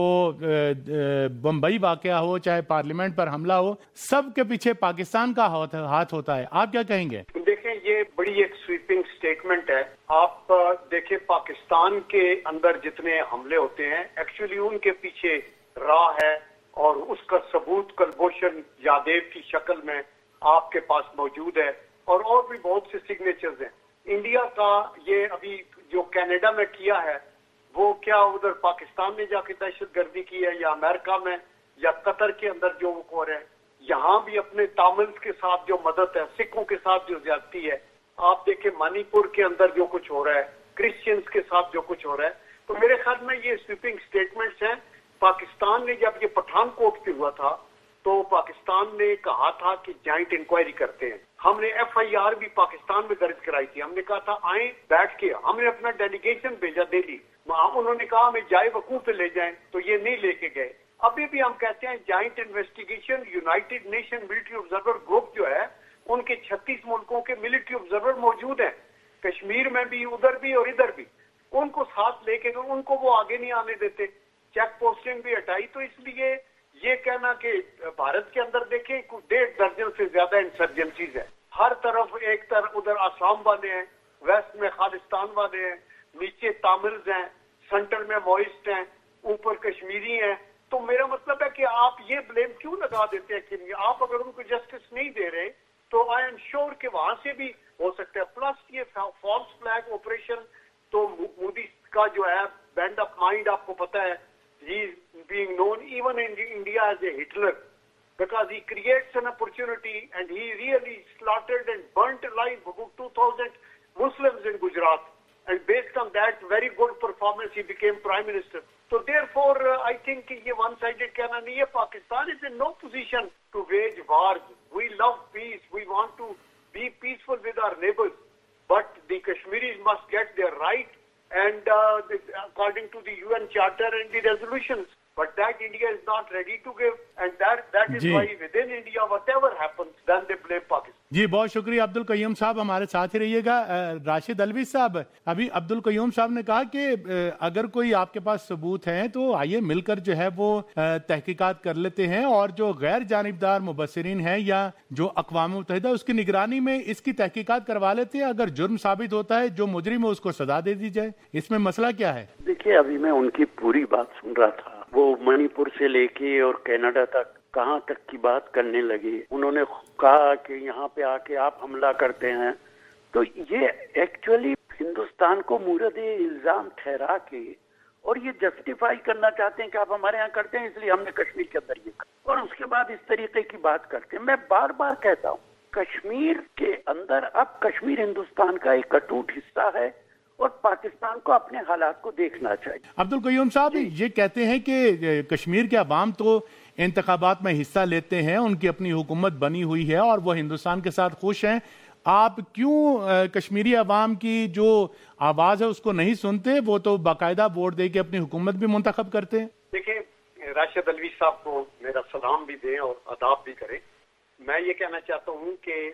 S7: بمبئی واقعہ ہو، چاہے پارلیمنٹ پر حملہ ہو، سب کے پیچھے پاکستان کا ہاتھ ہوتا ہے. آپ کیا کہیں گے؟
S11: دیکھیں، یہ بڑی ایک سویپنگ سٹیٹمنٹ ہے. آپ دیکھیں پاکستان کے اندر جتنے حملے ہوتے ہیں ایکچولی ان کے پیچھے راہ ہے، اور اس کا ثبوت کلبھوشن یادیو کی شکل میں آپ کے پاس موجود ہے، اور بھی بہت سے سگنیچرز ہیں. انڈیا کا یہ ابھی جو کینیڈا میں کیا ہے، وہ کیا ادھر پاکستان میں جا کے دہشت گردی کی ہے، یا امریکہ میں، یا قطر کے اندر جو وہ ہو رہا ہے. یہاں بھی اپنے تاملز کے ساتھ جو مدد ہے، سکھوں کے ساتھ جو زیادتی ہے، آپ دیکھیں منی پور کے اندر جو کچھ ہو رہا ہے، کرسچنز کے ساتھ جو کچھ ہو رہا ہے. تو میرے خیال میں یہ سویپنگ سٹیٹمنٹس ہیں. پاکستان نے جب یہ پٹھان کوٹ پہ ہوا تھا تو پاکستان نے کہا تھا کہ جوائنٹ انکوائری کرتے ہیں. ہم نے FIR بھی پاکستان میں درج کرائی تھی. ہم نے کہا تھا آئیں بیٹھ کے، ہم نے اپنا ڈیلیگیشن بھیجا دہلی، انہوں نے کہا ہمیں جائے وقوع پہ لے جائیں، تو یہ نہیں لے کے گئے. ابھی بھی ہم کہتے ہیں joint investigation, United Nation military observer group جو ہے، ان کے 36 ملکوں کے ملٹری آبزرور موجود ہیں، کشمیر میں بھی، ادھر بھی اور ادھر بھی. ان کو ساتھ لے کے ان کو وہ آگے نہیں آنے دیتے. چیک پوسٹنگ بھی ہٹائی. تو اس لیے یہ کہنا کہ بھارت کے اندر دیکھیں 1.5 درجن سے زیادہ انسرجنسیز ہیں. ہر طرف ایک طرف ادھر آسام والے ہیں، ویسٹ میں خالستان والے ہیں، نیچے تاملز ہیں، سینٹر میں موئسٹ ہیں، اوپر کشمیری ہیں. تو میرا مطلب ہے کہ آپ یہ بلیم کیوں لگا دیتے ہیں کہ آپ اگر ان کو جسٹس نہیں دے رہے تو آئی ایم شیور کہ وہاں سے بھی ہو سکتا ہے. پلس یہ فالس فلیگ آپریشن تو مودی کا جو ہے بینڈ آف مائنڈ آپ کو پتا ہے، he is being known even in India as a Hitler because he creates an opportunity and he really slaughtered and burnt alive about 2,000 Muslims in Gujarat, and based on that very good performance he became Prime Minister. So therefore I think یہ one sided کہنا نہیں ہے. Pakistan is in no position to wage wars. We love peace, we want to be peaceful with our neighbors, but the Kashmiris must get their right and according to the UN Charter and the resolutions, but that India is not ready to give, and that is why within India whatever happens then they blame Pakistan.
S7: جی بہت شکریہ عبد القیوم صاحب، ہمارے ساتھ ہی رہیے گا. راشد الوی صاحب، ابھی عبد القیوم صاحب نے کہا کہ اگر کوئی آپ کے پاس ثبوت ہیں تو آئیے مل کر جو ہے وہ تحقیقات کر لیتے ہیں، اور جو غیر جانبدار مبصرین ہیں یا جو اقوام متحدہ اس کی نگرانی میں اس کی تحقیقات کروا لیتے ہیں. اگر جرم ثابت ہوتا ہے جو مجرم ہے اس کو سزا دے دی جائے. اس میں مسئلہ کیا ہے؟
S10: دیکھیے ابھی میں ان کی پوری بات سن رہا تھا، وہ منی پور سے لے کے اور کینیڈا تک کہاں تک کی بات کرنے لگے. انہوں نے کہا کہ یہاں پہ آ کے آپ حملہ کرتے ہیں. تو یہ ایکچولی ہندوستان کو مورد الزام ٹھہرا کے اور یہ جسٹیفائی کرنا چاہتے ہیں کہ آپ ہمارے یہاں کرتے ہیں اس لیے ہم نے کشمیر کے اندر یہ کہا، اور اس کے بعد اس طریقے کی بات کرتے ہیں. میں بار بار کہتا ہوں کشمیر کے اندر اب کشمیر ہندوستان کا ایک اٹوٹ حصہ ہے اور پاکستان کو اپنے حالات کو دیکھنا چاہیے.
S7: عبد القیوم صاحب یہ کہتے ہیں کہ کشمیر کے عوام تو انتخابات میں حصہ لیتے ہیں، ان کی اپنی حکومت بنی ہوئی ہے اور وہ ہندوستان کے ساتھ خوش ہیں. آپ کیوں کشمیری عوام کی جو آواز ہے اس کو نہیں سنتے؟ وہ تو باقاعدہ ووٹ دے کے اپنی حکومت بھی منتخب کرتے ہیں.
S11: دیکھیں راشد الوی صاحب کو میرا سلام بھی دیں اور آداب بھی کریں. میں یہ کہنا چاہتا ہوں کہ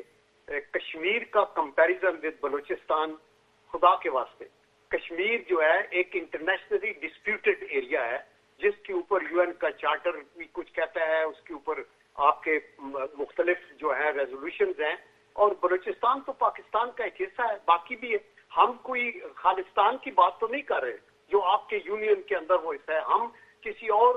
S11: کشمیر کا کمپیریزن ود بلوچستان، خدا کے واسطے کشمیر جو ہے ایک انٹرنیشنلی ڈسپیوٹڈ ایریا ہے جس کے اوپر UN کا چارٹر بھی کچھ کہتا ہے، اس کے اوپر آپ کے مختلف جو ہیں ریزولوشنز ہیں، اور بلوچستان تو پاکستان کا ایک حصہ ہے. باقی بھی ہم کوئی خالستان کی بات تو نہیں کر رہے جو آپ کے یونین کے اندر وہ حصہ ہے. ہم کسی اور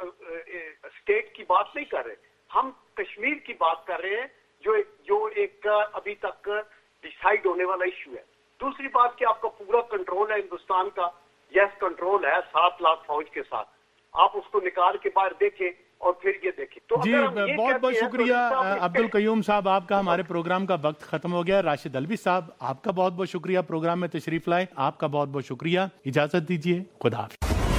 S11: اسٹیٹ کی بات نہیں کر رہے، ہم کشمیر کی بات کر رہے ہیں جو ایک ابھی تک ڈیسائیڈ ہونے والا ایشو ہے. دوسری بات کہ آپ کا پورا کنٹرول ہے ہندوستان کا، یس کنٹرول ہے 7 لاکھ فوج کے ساتھ، آپ اس کو نکال کے باہر دیکھیں اور پھر یہ دیکھیں. تو
S7: جی بہت بہت شکریہ عبد القیوم صاحب، آپ کا ہمارے پروگرام کا وقت ختم ہو گیا. راشد الوی صاحب آپ کا بہت بہت شکریہ پروگرام میں تشریف لائے، آپ کا بہت بہت شکریہ. اجازت دیجیے، خدا حافظ.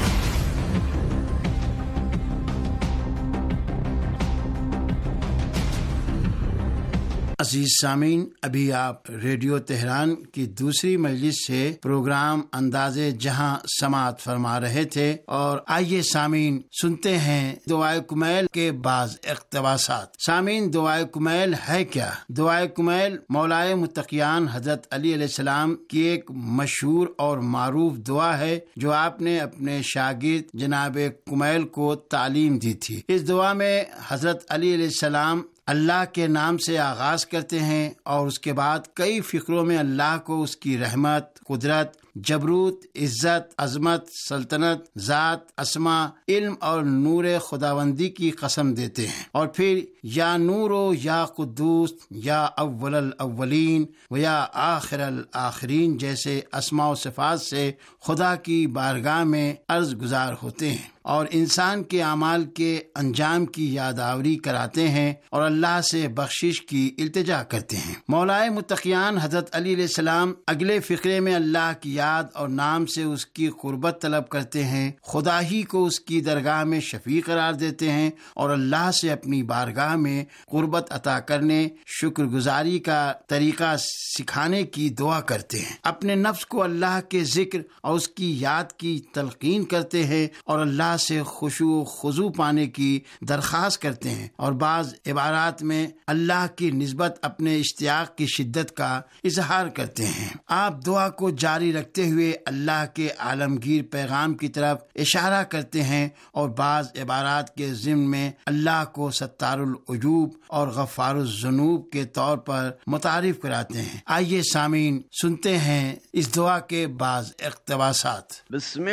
S4: عزیز سامعین، ابھی آپ ریڈیو تہران کی دوسری مجلس سے پروگرام انداز جہاں سماعت فرما رہے تھے، اور آئیے سامعین سنتے ہیں دعائے کمیل کے بعض اقتباسات. سامعین، دعائے کمیل ہے کیا؟ دعائے کمیل مولائے متقیان حضرت علی علیہ السلام کی ایک مشہور اور معروف دعا ہے جو آپ نے اپنے شاگرد جناب کمیل کو تعلیم دی تھی. اس دعا میں حضرت علی علیہ السلام اللہ کے نام سے آغاز کرتے ہیں اور اس کے بعد کئی فقروں میں اللہ کو اس کی رحمت، قدرت، جبروت، عزت، عظمت، سلطنت، ذات، اسماء، علم اور نور خداوندی کی قسم دیتے ہیں، اور پھر یا نورو یا قدوس یا اول الاولین و یا آخر الاخرین جیسے اسماء و صفات سے خدا کی بارگاہ میں عرض گزار ہوتے ہیں اور انسان کے اعمال کے انجام کی یادآوری کراتے ہیں اور اللہ سے بخشش کی التجا کرتے ہیں. مولائے متقیان حضرت علی علیہ السلام اگلے فقرے میں اللہ کی یاد اور نام سے اس کی قربت طلب کرتے ہیں، خدا ہی کو اس کی درگاہ میں شفیع قرار دیتے ہیں اور اللہ سے اپنی بارگاہ میں قربت عطا کرنے، شکر گزاری کا طریقہ سکھانے کی دعا کرتے ہیں. اپنے نفس کو اللہ کے ذکر اور اس کی یاد کی تلقین کرتے ہیں اور اللہ سے خشوع و خضوع پانے کی درخواست کرتے ہیں، اور بعض عبارات میں اللہ کی نسبت اپنے اشتیاق کی شدت کا اظہار کرتے ہیں. آپ دعا کو جاری رکھتے ہوئے اللہ کے عالمگیر پیغام کی طرف اشارہ کرتے ہیں اور بعض عبارات کے ضمن میں اللہ کو ستار العیوب اور غفار الذنوب کے طور پر متعارف کراتے ہیں. آئیے سامعین سنتے ہیں اس دعا کے بعض اقتباسات.
S1: بسم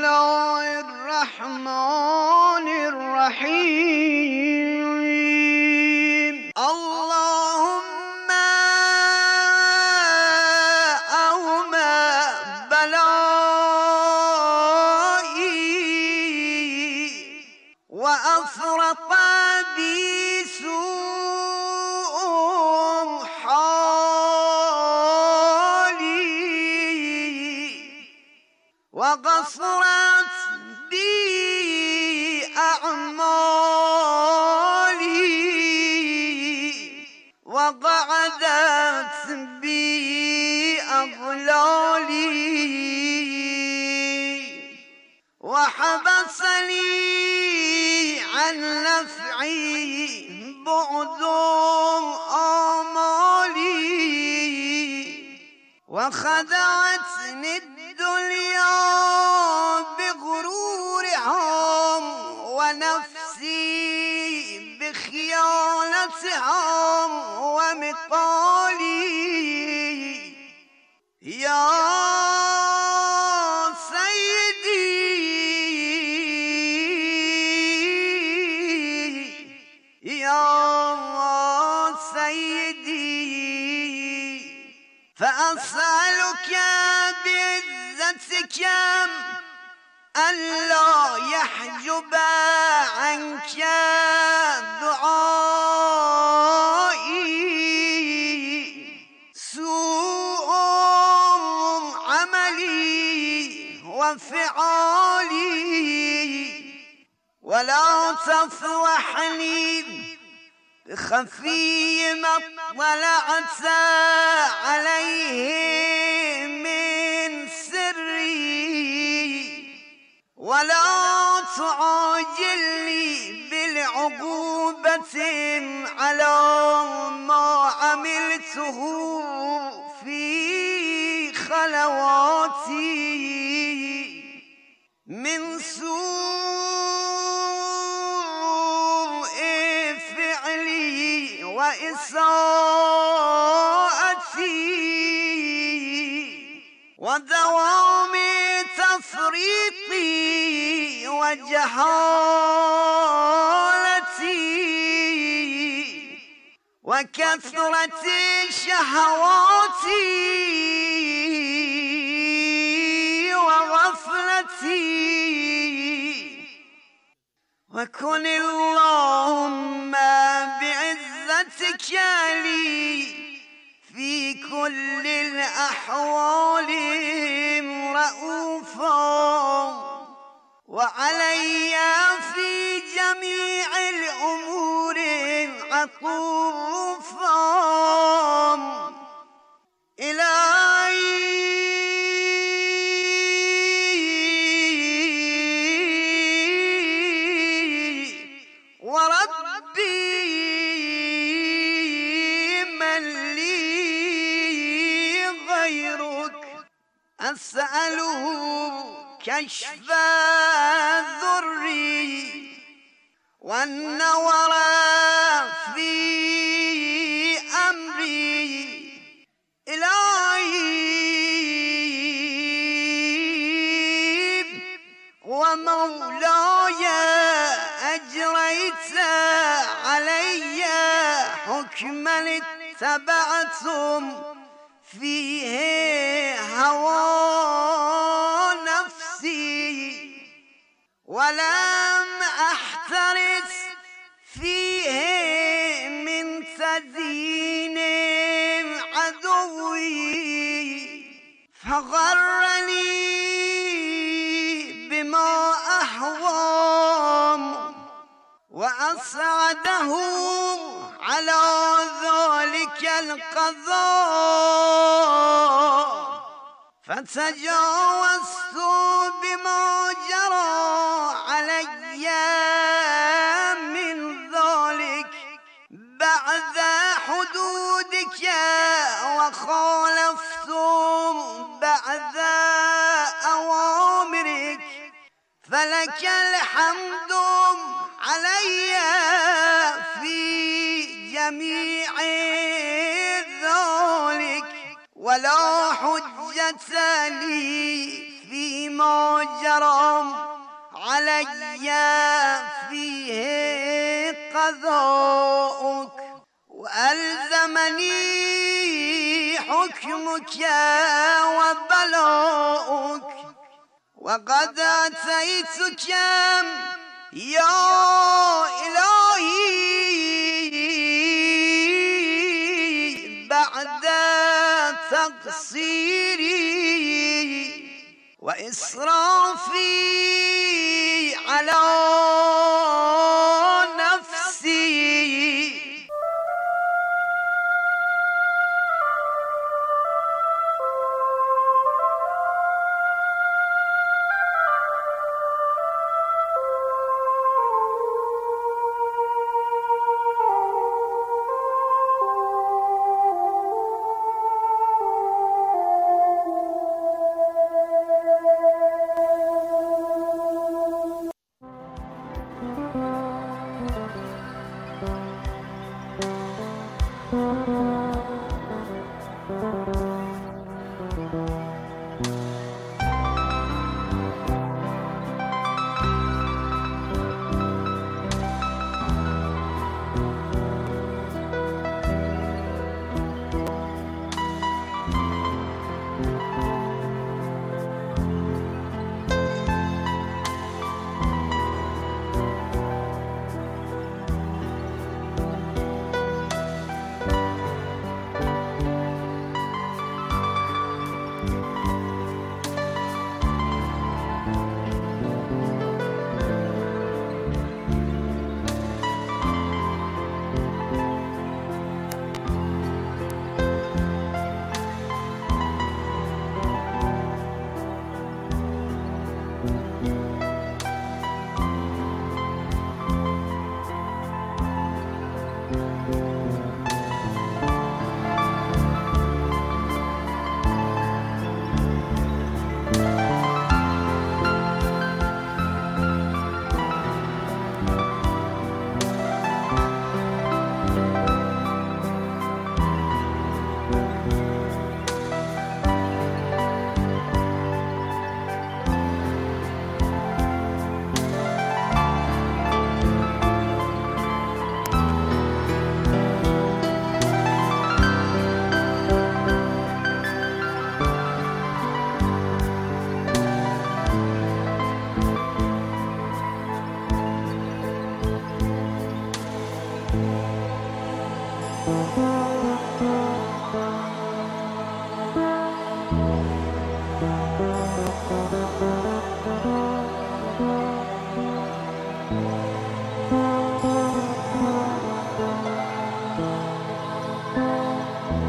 S1: اللہ الرحمن الرحیم. اللهم أومى بلائي وأفرط بي سوء حالي وقصرت بي أعمالي وقعدت بي أغلالي وحبسني عن نفعي بعد آمالي وخدعتني الدنيا بغرورها ونفسي بخيانتها ومقالي يا سيدي يا سيدي فأسألك بعزتك ألا يحجب عنك دعائي سوء عملي وفعالي ولا تفضحني بخفي ما اطلعت عليه من سري ولا تعاجلني بالعقوبة على ما عملته في خلواتي من سوء فعلي وإساءتي ودوام تفريطي وجهالتي وكثرة شهواتي
S12: وكن اللهم بعزتك لي في كل الأحوال رؤوفا وعلي في جميع الأمور عطوفا إلهي وربي من لي غيرك أسأله كشف ذري والنور في أمري إلهي ومولاي أجريت علي حكما اتبعتم فيه هوى ولم أحترس فيه من تزيين عدوي فغرني بما أهوام وأسعده على ذلك القضاء فتجاوزت بما جرى علي من ذلك بعد حدودك وخالفت بعد أوامرك فلك الحمد علي في جميع ذلك ولا حجة لي فيما جرى علي فيه قضاؤك وألزمني حكمك وبلاؤك وقد أتيتك يا إلهي بعد تقصيري وإسرافي